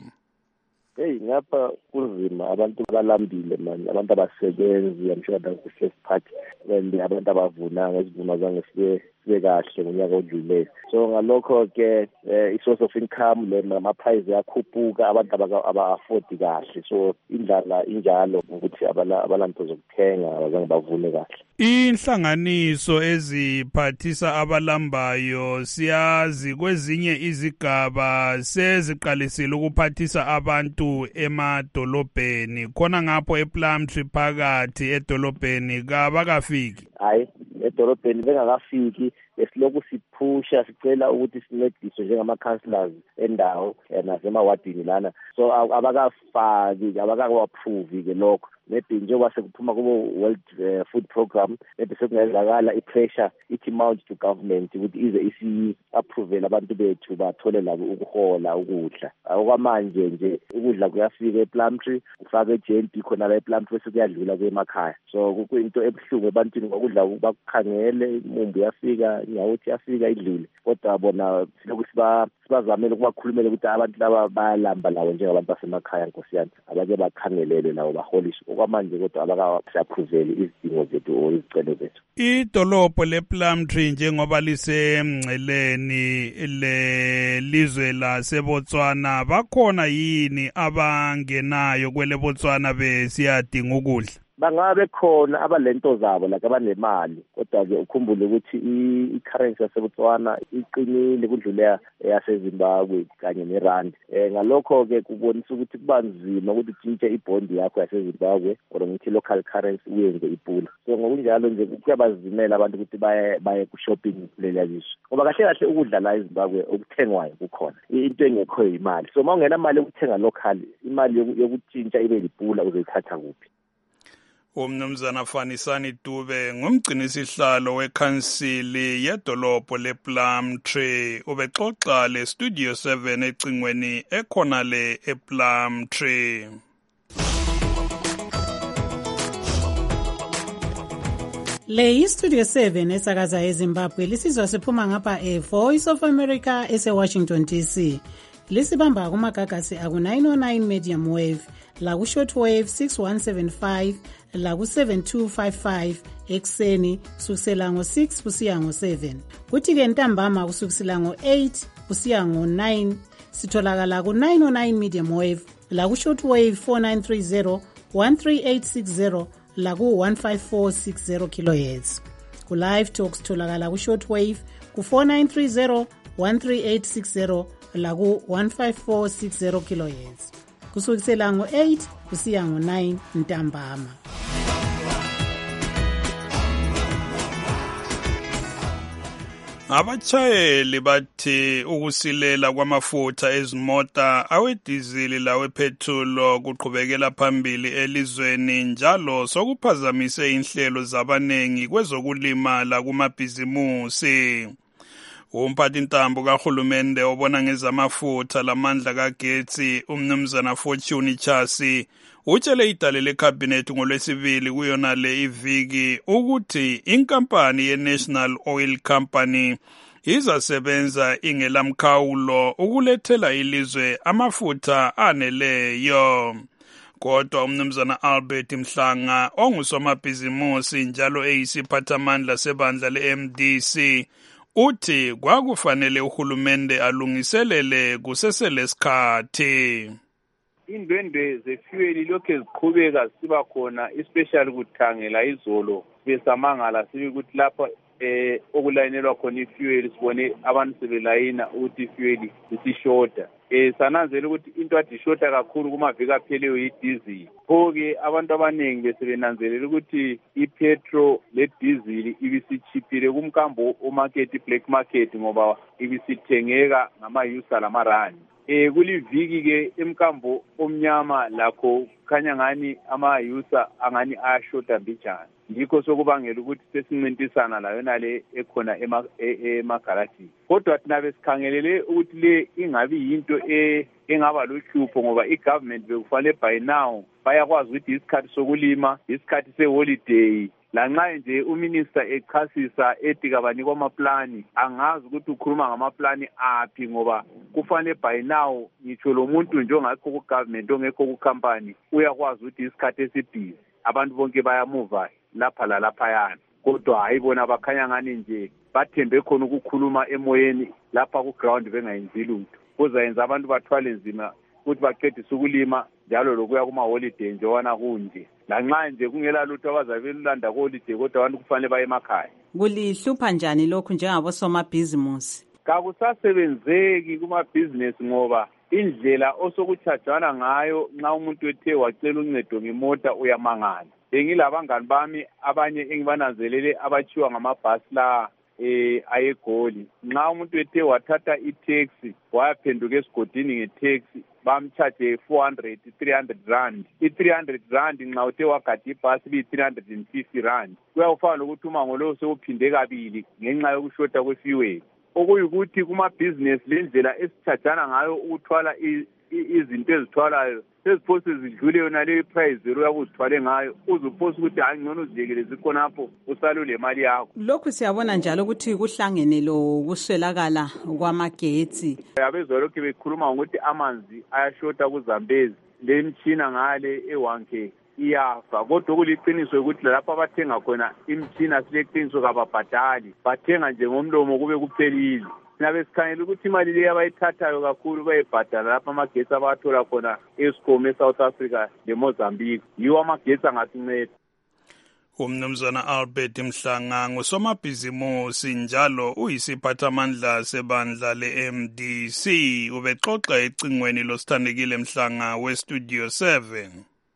Ngapha kunzima abantu balambile manje, abantu abasebenzi amshada ku-first party and abantu abavunanga izivuno zange sibe kahle ngonyaka odlule. So ngalokho ke i-source of income le ama-price yakhuphuka, abantu aba-afford kahle, so indlala injalo ukuthi abalanto zokuthenga abazange bavune kahle. Inhlanganiso eziphathisa abalambayo siyazi kwezinye izigaba seziqalisile ukuphathisa abantu emadolobheni, khona ngapho ePlumtree phakathi edolobheni kabakafiki. Hayi, edolobheni bengakafiki, esilokhu siphusha sicela ukuthi sincediswe njengama-councillors endawo nasemawadini lana, so abakafaki, abakawa-approve-ke lokho. Maybe njengoba sekuphuma kubo-World Food Program, maybe sekungenzakala i-pressure ithi mount to government ukuthi ize isi-appruvele abantu bethu bathole labo ukuhola ukudla. Okwamanje nje ukudla kuyafika ePlumtree, kufaka eJNP khona la ePlumtree sekuyadlula kwemakhaya. So kuyinto ebuhlungu ebantwini ngokudla bakukhangele, imumbu yafika, inyawuthi yafika idlule. Kodwa bona silokhu sibazamele ukubakhulumela ukuthi abantu laba bayalamba lawo njengabantu basemakhaya, Nkosi yami, abake bakhangelele lawo baholiswe. Okwamanje kodwa abakasaphuzeli izidingo zethu o izicelo zethu. Idolobho lePlumtree njengoba lisemngceleni lelizwe laseBotswana, bakhona yini abangenayo kwele Botswana besiyadinga ukudla? Bangabe khona abalento zabo like abanemali, kodwa-ke ukhumbule ukuthi i-currency yaseBotswana iqinile kudlule yaseZimbabwe kanye nerand. Ngalokho-ke kubonisa ukuthi kuba nzima ukuthi utshintshe ibhondi yakho yaseZimbabwe or ngithi local currency uyenze ipula. So ngokunjalo nje kuyabazimela abantu ukuthi baye ku-shopping kuleli lizwe, ngoba kahle kahle ukudla la eZimbabwe okuthengwayo kukhona, into engekho imali. So uma ungena mali yokuthenga local, imali yokutshintsha ibe lipula uzoyithatha kuphi? Umnumzana Fanisani Dube ngumgcinisihlalo wekhansili yedolobho lePlumtree, ubexoxa leStudio 7 ecingweni ekhona le ePlumtree. Le iStudio 7 esakaza eZimbabwe lisizwa siphuma ngapha eVoice of America eseWashington DC. lisibamba kumagagasi aku-909 medium wave laku-shortwave 6175 laku-7255 ekuseni kusukisela ngo-6 kusiya ngo-7 kuthi-ke ntambama kusukisela ngo-8 kusiya ngo-9 sitholakala ku-909 medium wave laku-shortwave 4930 13860 laku-15460 kilohertz ku-live talk sitholakala ku-shortwave ku-4930 13860 laku-15460 kilohertz kusukisela ngo-8 kusiya ngo-9 ntambama. Abatshayeli bathi ukusilela kwamafutha ezimota awedizili lawepetrolo kuqhubekela phambili elizweni njalo sokuphazamise inhlelo zabanengi kwezokulima kumabhizimusi. Umphathintambo kahulumende obona ngezamafutha lamandla kagetsi umnumzana Fortune Chasi utshele idale lekhabhinethi ngoLwesibili kuyona le iviki ukuthi inkampani ye-National Oil Company izasebenza ingelamkhawulo ukulethela ilizwe amafutha aneleyo. Kodwa umnumzana Albert Mhlanga ongusomabhizimusi njalo eyisiphathamandla sebandla le-MDC uthi kwakufanele uhulumende alungiselele kuseselesikhathi. Indwendwe zefuel lokho ziqhubeka siba khona especially kuthangela izolo besamangala sibe ukuthi lapha okulayinelwa khona ifuel sibone abantu sebelayina ukuthi ifuel isishota. Sananzela ukuthi into adi shota kakhulu kumaviki apheleyo yidizili. Pho-ke abantu abaningi besebenanzelela ukuthi ipetrol ledizili ibisichiphile kumkambo omarket black market ngoba ibisithengeka ngama-yusa lamarandi. Kuliviki-ke emkambo omnyama lakho khanya ngani ama-yusa angani ayashota mbijana. Yikho sokubangela ukuthi sesincintisana layona le ekhona emagarajini. Kodwa thina besikhangelele ukuthi le ingabi yinto engaba lohlupho ngoba i-government bekufanele by now bayakwazi ukuthi isikhathi sokulima, isikhathi seholiday. Lanxa nje uminister echasisa ethi kabanikwa amaplani angazi ukuthi ukhuluma ngamaplani aphi ngoba kufanele by now ngitsho lo muntu njengakho ku-government ongekho ku-company uyakwazi ukuthi isikhathi esibhizi abantu bonke bayamuva lapha lalaphayana. Kodwa hayi bona bakhanya ngani nje bathembe khona ukukhuluma emoyeni lapha ku-ground bengayenzi lutho. Kuzayenza abantu bathwale nzima ukuthi baqedise ukulima njalo lokuya kuma-holiday nje wana kunje. Lanxa nje kungela lutho abazabe belulanda ku-holiday kodwa abantu kufanele baye emakhaya. Kulihlupha njani lokhu njengabosomabhizimusi? Kakusasebenzeki kumabhizinesi ngoba indlela osokutshajana ngayo nxa umuntu ethe wacela uncedo ngemota uyamangala. Bengilabangani bami abanye engibananzelele abachiwa ngamabhasi la ayegoli. Nxa umuntu ethe wathatha itaxi wayaphenduka esigodini ngetaxi bamchaje 400 300 rand. I300 rand nxa uthe wagada ibhasi bi350 rand. Kuyawufana lokuthi umango lo sewuphinde kabili ngenxa yokushota kwefuel. Okuyikuthi kuma-business lendlela esitshajana ngayo ukuthwala izinto ezithwalayo seziphose zidlule yona leyo price zero yakuzithwale ngayo uzuphose ukuthi hayi ngcono uziyekele zikhonapho usalule mali yakho. Lokhu siyabona njalo ukuthi kuhlangene lo kuswelakala kwamagetsi. Abezwa lokhu bekhuluma ngokuthi amanzi ayashota kuZambezi le mtshina ngale e1K iyafa kodwa kuliqiniso ukuthi lapha abathenga khona imtshina sileqiniso kababhadali bathenga nje ngomlomo kube kuphelile. Nabe sikhangela ukuthi imali le abayithathayo kakhulu bayibhadala lapha amagetsi abathola khona eScom eSouth Africa leMozambique yiwo amagetsi angasinceda. Umnumzana Albert Mhlanga ngusomabhizimusi njalo uyisiphathamandla sebandla le-MDC ubexoxa ecingweni losithandekile Mhlanga weStudio 7.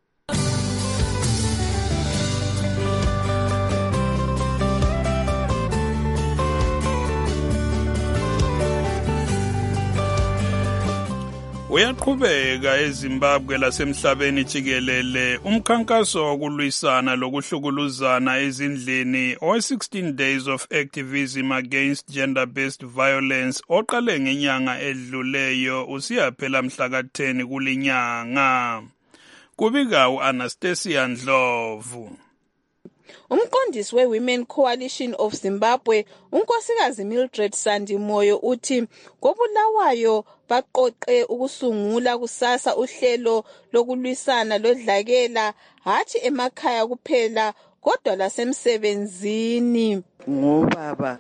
Uyaqhubeka eZimbabwe lasemhlabeni jikelele umkhankaso wokulwisana lokuhlukuluzana ezindlini o-16 days of activism against gender-based violence oqale ngenyanga edluleyo usiyaphela mhla ka-10 kulinyanga. Kubika u-Anastasia Ndlovu. Umqondisi we-Women Coalition of Zimbabwe, unkosikazi Mildred Sandimoyo, uthi koBulawayo baqoqe ukusungula kusasa uhlelo lokulwisana lodlakela hathi emakhaya kuphela kodwa lasemsebenzini. Ngobaba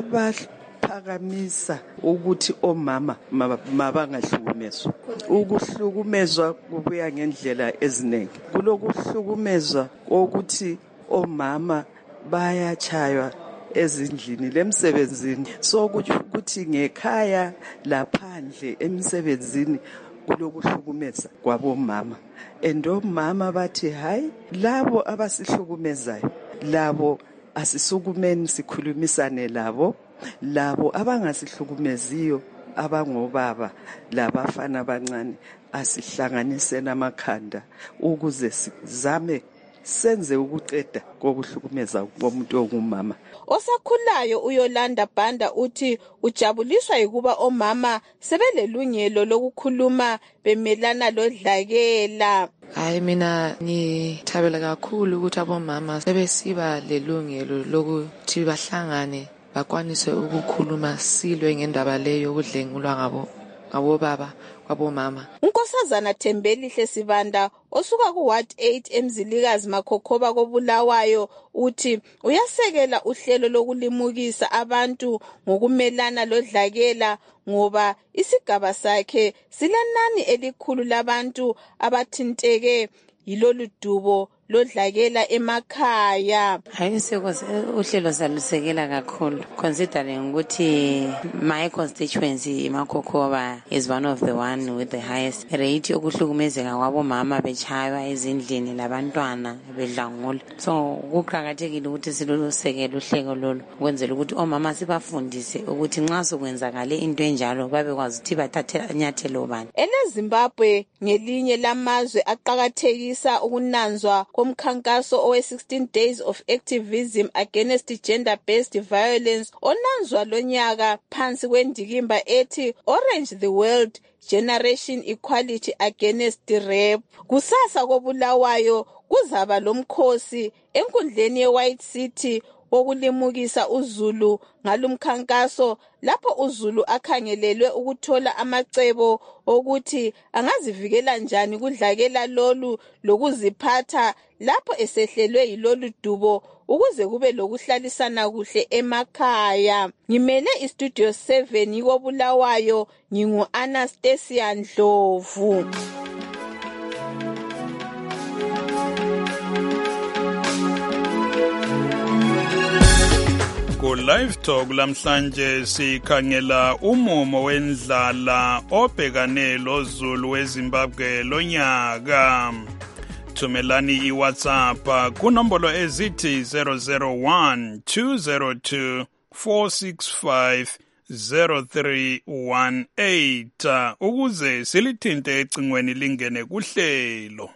abaphakamisa ukuthi omama mabangahlukumezwa. Ukuhlukumezwa kubuya ngendlela eziningi. Kulokuhlukumezwa ukuthi omama bayachaywa ezindlini lemsebenzini, so ukuthi ngekhaya laphandle emsebenzini kulokuhlukumeza kwabomama. Omama bathi hayi, labo abasihlukumezayo labo asisukumeni sikhulumisane labo, labo abangasihlukumeziyo abangobaba labafana abancane asihlanganise namakhanda ukuze sizame senze ukuqeda kokuhlukumeza komuntu ongumama. Osakhulayo uYolanda Banda uthi ujabuliswa ukuba omama sebelelungelo lokukhuluma bemelana lodlakela. Hayi, mina ngithabela kakhulu ukuthi abomama sebesiba lelungelo lokuthi bahlangane bakwanise ukukhuluma silwe ngendaba leyo ukudlengulwa ngabobaba kwabomama. Unkosazana Thembelihle Sibanda osuka kuWard 8 eMzilikazi Makhokhoba koBulawayo uthi uyasekela uhlelo lokulimukisa abantu ngokumelana lodlakela ngoba isigaba sakhe silenani elikhulu labantu abathinteke yilolu dubo lodlakela emakhaya. Hayi, uhlelo salusekela kakhulu considering ukuthi my constituency Makhokhoba is one of the one with the highest rate yokuhlukumezeka kwabomama bechaywa ezindlini labantwana bedlangula. So kuqhakathekile ukuthi silusekele uhlelo lolu ukwenzela ukuthi omama sibafundise ukuthi nxa sokwenzakale into enjalo babekwazi ukuthi bathathe inyathelo bani. EZimbabwe ngelinye lamazwe aqhakathekisa ukunanzwa komkhankaso owe-16 days of activism against gender-based violence onanzwa lonyaka phansi kwendikimba ethi Orange the World Generation Equality Against Rape. Kusasa koBulawayo kuzaba lomkhosi enkundleni ye-White City wokulimukisa uZulu ngalumkhankaso lapho uZulu akhangelelwe ukuthola amacebo ukuthi angazivikela njani kudlakela lolu lokuziphatha lapho esehlelwe yilolu dubo ukuze kube lokuhlalisana kuhle emakhaya. Ngimele iStudio 7 koBulawayo, ngingu-Anastasia Ndlovu. Ku-Live Talk lamhlanje sikhangela umumo wendlala obhekane loZulu weZimbabwe lonyaka. Thumelani iWhatsApp kunombolo ezithi 001 202 465 0318 ukuze silithinte ecingweni lingene kuhlelo.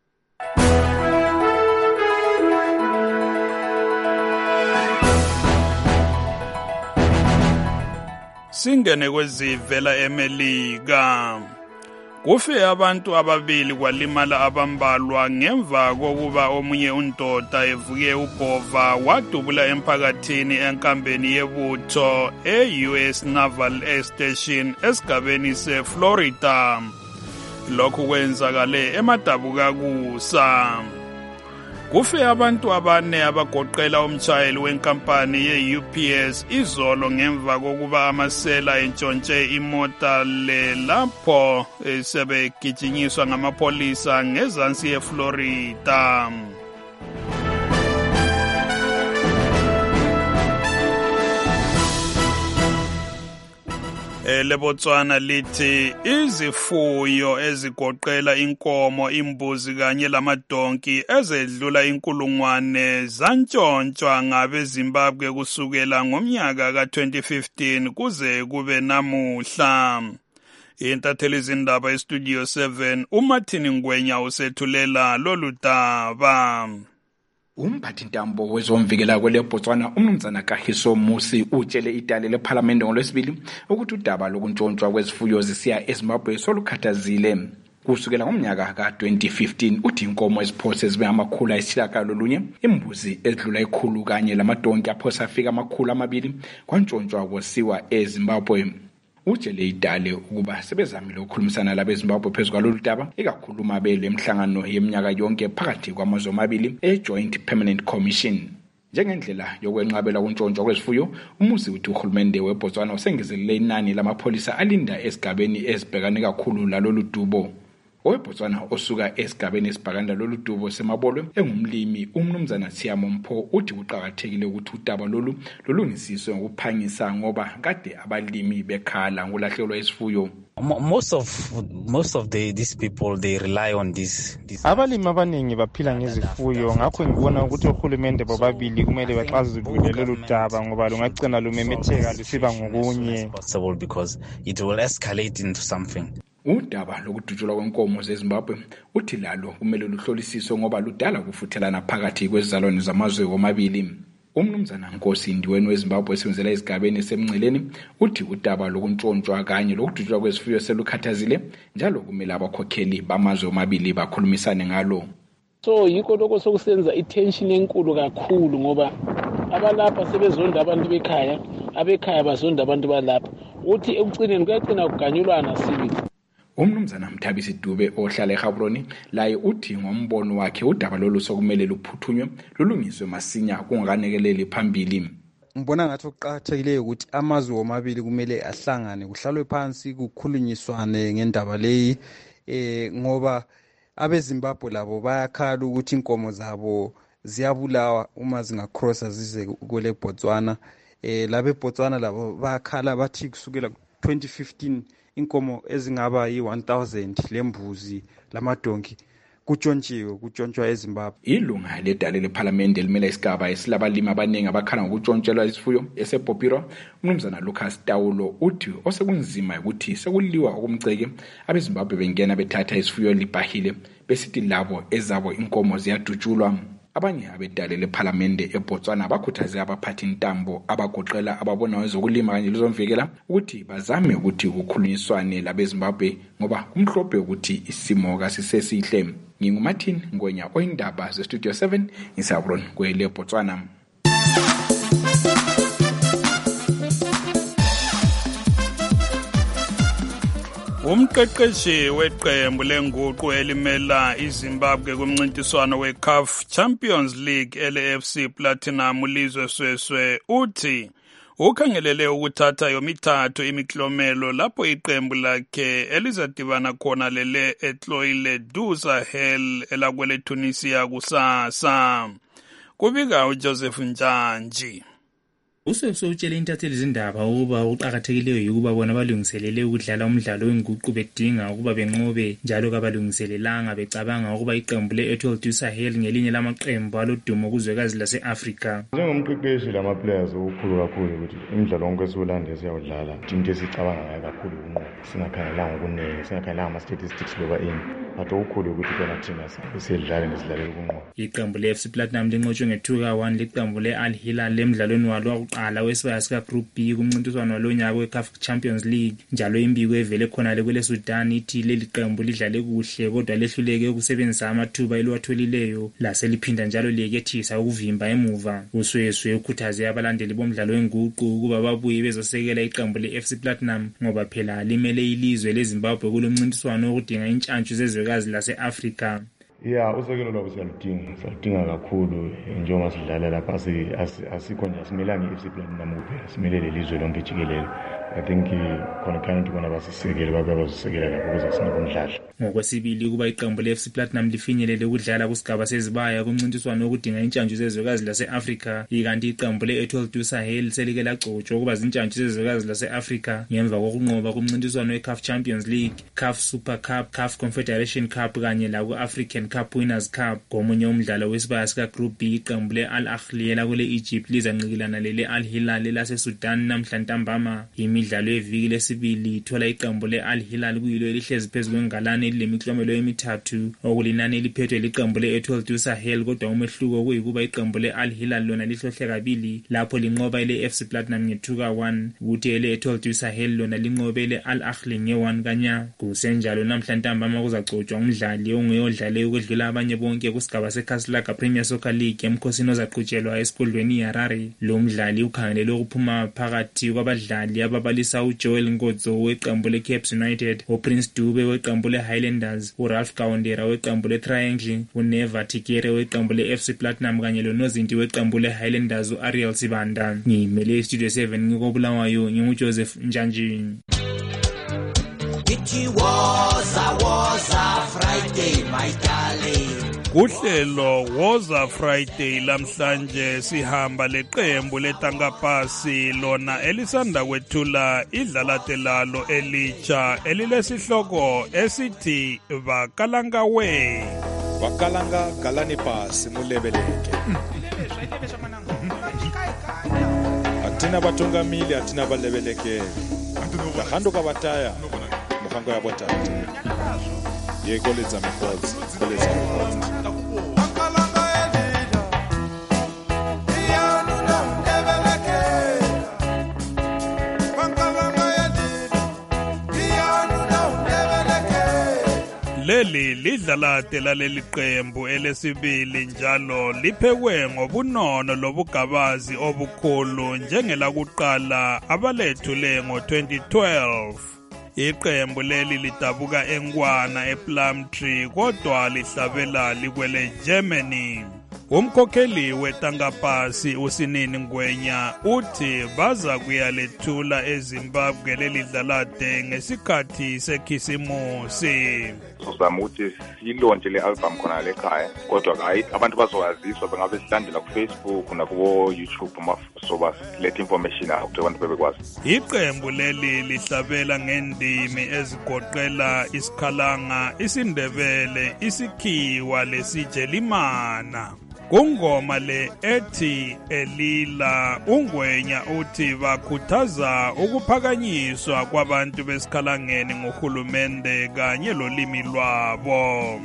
Singene kwezivela eMelika. Kufe abantu ababili kwalimala abambalwa ngemva kokuba omunye undoda evuke ubhova wadubula emphakathini enkambeni yebutho e-US Naval Air Station esigabeni seFlorida. Lokhu kwenzakale eMadabukakusa. Kufe abantu abane abagoqela umshayeli wenkampani ye-UPS izolo ngemva kokuba amasela entshontshe imota lapho sebegijinyiswa ngamapholisa ngezansi yeFlorida. LeBotswana lithi izifuyo ezigoqela inkomo, imbuzi kanye lamadonki ezedlula 1,000 zantshontshwa ngabeZimbabwe kusukela ngomnyaka ka-2015 kuze kube namuhla. Intatheli zindaba eStudio 7 uMartin Ngwenya usethulela lolu daba. Umphathintambo wezomvikela kweleBotswana umnumzana Kagiso Musi utshele idale lePhalamende ngoLwesibili ukuthi udaba lokuntshontshwa kwezifuyo zisiya eZimbabwe solukhathazile. kusukela ngomnyaka ka-2015 uthi inkomo eziphose zibe amakhulu ayisishiyagalolunye, imbuzi ezidlula ikhulu kanye lamadonki aphosa afika amakhulu 2 kwantshontshwa kwasiwa eZimbabwe. Utshele iDale ukuba sebezamile ukukhulumisana labeZimbabwe phezu kwalolu daba, ikakhuluma bele emhlangano yeminyaka yonke phakathi kwamazwe amabili eJoint Permanent Commission. Njengendlela yokwenqabela kuntshontshwa kwezifuyo, umuzi uthi uhulumende weBotswana usengezelele inani lamapholisa alinda esigabeni ezibhekane kakhulu lalolu dubo. OweBotswana osuka esigabeni esibhakanda lolu dubo semabolwe engumlimi uMnumzana Siyamo Mpho uthi kuqhakathekile ukuthi udaba lolu lulungisiswe ngokuphangisa ngoba kade abalimi bekhala ngolahlelwa isifuyo. Most of these people they rely on this. Abalimi abaningi baphila ngezifuyo, ngakho ngibona ukuthi uhulumende bobabili kumele baxazulule lolu daba ngoba lungagcina lumemetheka lusiba ngokunye. Because it will escalate into something. Udaba lokudutshulwa kwenkomo zeZimbabwe uthi lalo kumele luhlolisiswe ngoba ludala ukufuthelana phakathi kwezizalwane zamazwe omabili. Umnumzana Nkosi Ndiweni weZimbabwe esebenzela esigabeni esemngceleni uthi udaba lokuntshontshwa kanye lokudutshulwa kwezifuyo selukhathazile, njalo kumele abakhokheli bamazwe omabili bakhulumisane ngalo. So yikho lokho sokusenza itension enkulu kakhulu ngoba abalapha sebezonda abantu bekhaya, abekhaya bazonda abantu balapha. Uthi ekugcineni kuyagcina kuganyulwana sibili. Umnumzana Mthabisi Dube ohlala eGaborone laye uthi ngombono wakhe udaba lolu sokumele luphuthunywe lulungiswe masinya kungakanekeleli phambili. Ngibona ngathi okuqhakathekileyo ukuthi amazwe omabili kumele ahlangane kuhlalwe phansi kukhulunyiswane ngendaba leyi ngoba abeZimbabwe labo bayakhala ukuthi inkomo zabo ziyabulawa uma zingacrossa zize kule Botswana. Labe Botswana labo bayakhala bathi kusukela 2015 inkomo ezingaba yi-1000 lembuzi lamadonki kutshontshwa eZimbabwe. Ilunga ledale leParliament elimela isigaba esilabalimi abaningi abakhala ngokutshontshwa isifuyo esePopiro, uMnumzana Lucas Taulo uthi osekunzima ukuthi sekuliwa okumceke abeZimbabwe bengena bethatha isifuyo libhahile besithi labo ezabo inkomo ziyadutshulwa. Abanye abedale leParliament eBotswana bakhuthaze abaphathi intambo abagoqela ababona wezokulima kanye lezomvikela ukuthi bazame ukuthi ukukhulunyiswane labeZimbabwe ngoba kumhlophe ukuthi isimo kasisesihle. NginguMartin Ngwenya oyindaba zeStudio 7 eGaborone kwele Botswana. Umqeqeshi weqembu lenguqu elimela iZimbabwe kumncintiswano weCAF Champions League LAFC Platinum ulizwe Sweswe uthi ukhangelele ukuthatha yomithathu imiklomelo lapho iqembu lakhe elizadibana khona lele eTloile du Sahel elakwele Tunisia kusasa. Kubika uJoseph Njanji. Usose utshele intatheli izindaba ukuba uqhakathekileyo ukuba bona balungiselele ukudlala umdlalo wenguqu bedinga ukuba benqobe njalo kabalungiselelanga becabanga ukuba iqembu leEtoile du Sahel ngelinye lamaqembu alodumo kuzwekazi lase-Afrika. Njengomqeqeshi lama-players okukhulu kakhulu ukuthi imidlalo wonke esiwulande siyawudlala into esicabanga ngayo kakhulu ukunqoba, singakhangelanga okunengi, singakhangelanga ama-statistics loba ini, but okukhulu ukuthi khona thina siyidlale nesidlalela ukunqoba. Iqembu le-FC Platinum linqotshwe nge-2-1 liqembu le-Al Hilal lemdlalweni walo qala wesibaya sika Group B kumncintiswano lonyaka weCAF Champions League. Njalo imbiko evele khona le kwele Sudan ithi leli qembu lidlale kuhle kodwa lehluleke ukusebenzisa amathuba eliwatholileyo laseliphinda njalo liyekethisa ukuvimba emuva. Usweswe ukhuthaze abalandeli bomdlalo wenguqu ukuba babuye bezosekela iqembu leFC Platinum ngoba phela limele ilizwe leZimbabwe kulomncintiswano okudinga intshantshu zezwekazi lase-Afrika. Usekelo lwabo siyaludinga kakhulu njengoba sidlala lapha asikho nje asimelanga iFC Platinum kuphela, simelele ilizwe lonke jikelele. I think khona kanti bona basisekele babazosekela lapho ukuze sinobumdlalo. Ngokwesibili kuba iqembu leFC Platinum lifinyelele ukudlala kusigaba sezibaya kumncintiswano okudinga intshantshu zezwekazi lase-Afrika, ikanti iqembu leEtoile du Sahel selike lagcotshwa ukuba zintshantshi zezwekazi lase-Afrika ngemva kokunqoba kumncintiswano weCAF Champions League, CAF Super Cup, CAF Confederation Cup kanye laku-African Cup Winners' Cup. Ngomunye umdlalo wesibaya sika Group B, iqembu le-Al Ahly lakule Egypt lizanqikilana lele-Al Hilal lase-Sudan namhla ntambama. Imidlalo yeviki lesibili ithola iqembu le-Al Hilal kuyilo elihlezi phezu kwengalane elilemiklomelo emithathu, okulinani eliphethwe liqembu le-Etoile du Sahel, kodwa umehluko kuyikuba iqembu le-Al Hilal lona lihlohle kabili lapho linqoba ile-FC Platinum nge-2-1, ukuthi ele-Etoile du Sahel lona linqobe ile-Al Ahly nge-1 kanya. Kusenjalo namhla ntambama kuzagcotshwa umdlali ongeyodlale ukwedlula abanye bonke kusigaba seKaslaga Premier Soccer League emkhosini ozaqhutshelwa esigodlweni iHarare. Lo mdlali ukhangelele ukuphuma phakathi kwabadlali ababalisa uJoel Nkodzo weqembu leCaps United, uPrince Dube weqembu leHighlanders, uRalph Kawondera weqembu leTriangle, uNeva Tikere weqembu leFC Platinum kanye lonozinti weqembu leHighlanders uAriel Sibanda. Ngimele iStudio 7 ngikobulawayo nginguJoseph Njanjini. It was a Friday, my darling. Kuhlelo Woza Friday lamhlanje sihamba leqembu letangapasi lona elisanda kwethula idlalate lalo elitsha elilesihloko esithi Vakalangawe. Vakalanga galani pasi mulebeleke. Atina batungamili atina balebeleke. Kahando kabataya muhango ya botata. Yegoletsa mikotsi, goletsa mikotsi. Leli lidlalate laleli qembu elesibili njalo liphekwe ngobunono lobugabazi obukhulu njengelakuqala abalethule ngo-2012. Iqembu leli lidabuka eNkwana ePlumtree kodwa lihlabela likwele Germany. Umkhokheli wetangapasi uSinini Ngwenya uthi baza kuyalethula eZimbabwe leli dlalate ngesikhathi sekhisimusi. Sizama ukuthi silontshe le album khona lekhaya, kodwa hayi abantu bazowaziswa bengabe silandela ku Facebook nakubo YouTube soba let information out abantu bebekwazi. Iqembu leli lihlabela ngendimi ezigoqela isikhalanga, isiNdebele, isikhiwa lesijelimana. Kungoma le ethi Elila, uNgwenya uthi bakhuthaza ukuphakanyiswa kwabantu besikhalangeni ngohulumende kanye lolimi lwabo.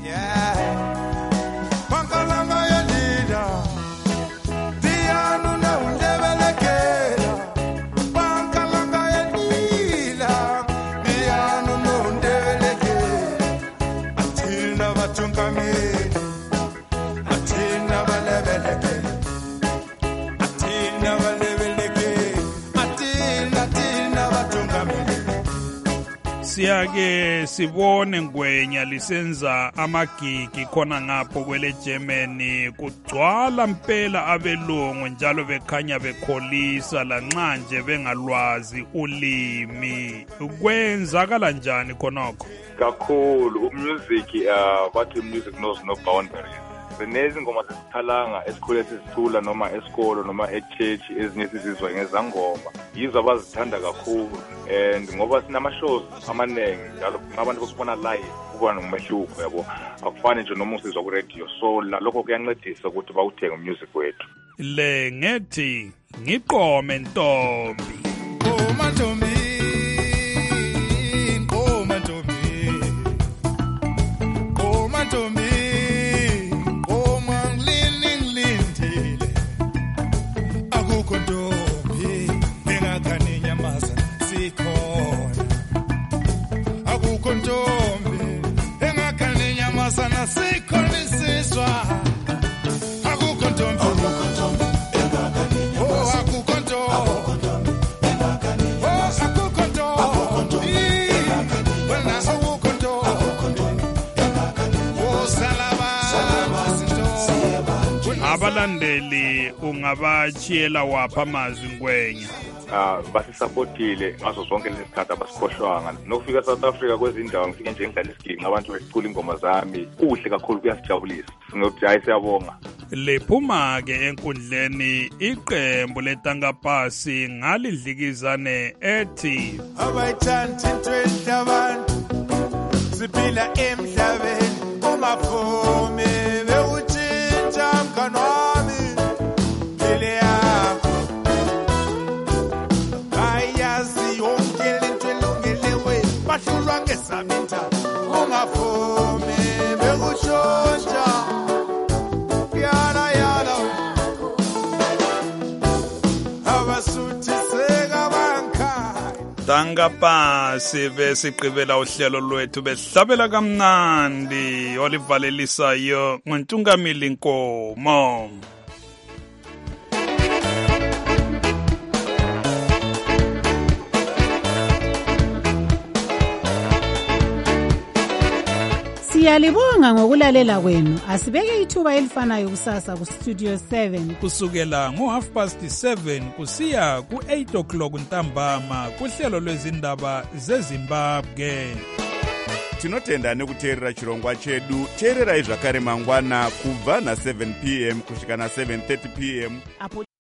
Siyake sibone Ngwenya lisenza amagigi khona ngapho kwele Germany, kugcwala mpela abelungu njalo bekhanya bekholisa lanxa nje bengalwazi ulimi. Kwenzakala njani khonokho? Kakhulu umusic bathi music knows no boundaries. Senezi ngoma zesikhalanga esikhule sisithula noma esikolo noma echurch ezinye sizizwa ngezangoma yizo abazithanda kakhulu, and ngoba sinama-shows amanengi njalo abantu bokubona live kuba nomehluko yabo, akufani nje noma usizwa ku-radio, so lokho kuyancedisa ukuthi bawuthenge umusic wethu. Le ngethi ngiqome ntombi. Abalandeli ungabachiyela wapha amazwi Ngwenya? Basisupportile ngaso zonke lezi sikhathi abasikhohlwanga. Nokufika South Africa kwezindawo ngifike nje ngidlala isigidi abantu becula ingoma zami, kuhle kakhulu, kuyasijabulisa. Singokuthi hayi siyabonga. Lephuma-ke enkundleni iqembu letangapasi ngalidlikizane ethi abayithanda into abantu siphila emhlabeni umavumi Tanga pasi besigqibela uhlelo lwethu behlabela kamnandi olivalelisayo ngontungamili Nkomo. Siyalibonga ngokulalela kwenu. Asibeke ithuba elifanayo kusasa ku Studio 7 kusukela ngo7:30 kusiya ku8:00 ntambama kuhlelo lwezindaba zeZimbabwe. Tinotenda nekuteerera chirongwa chedu. Teererai zvakare mangwana kubva na7 p.m. kusvika na7:30 p.m.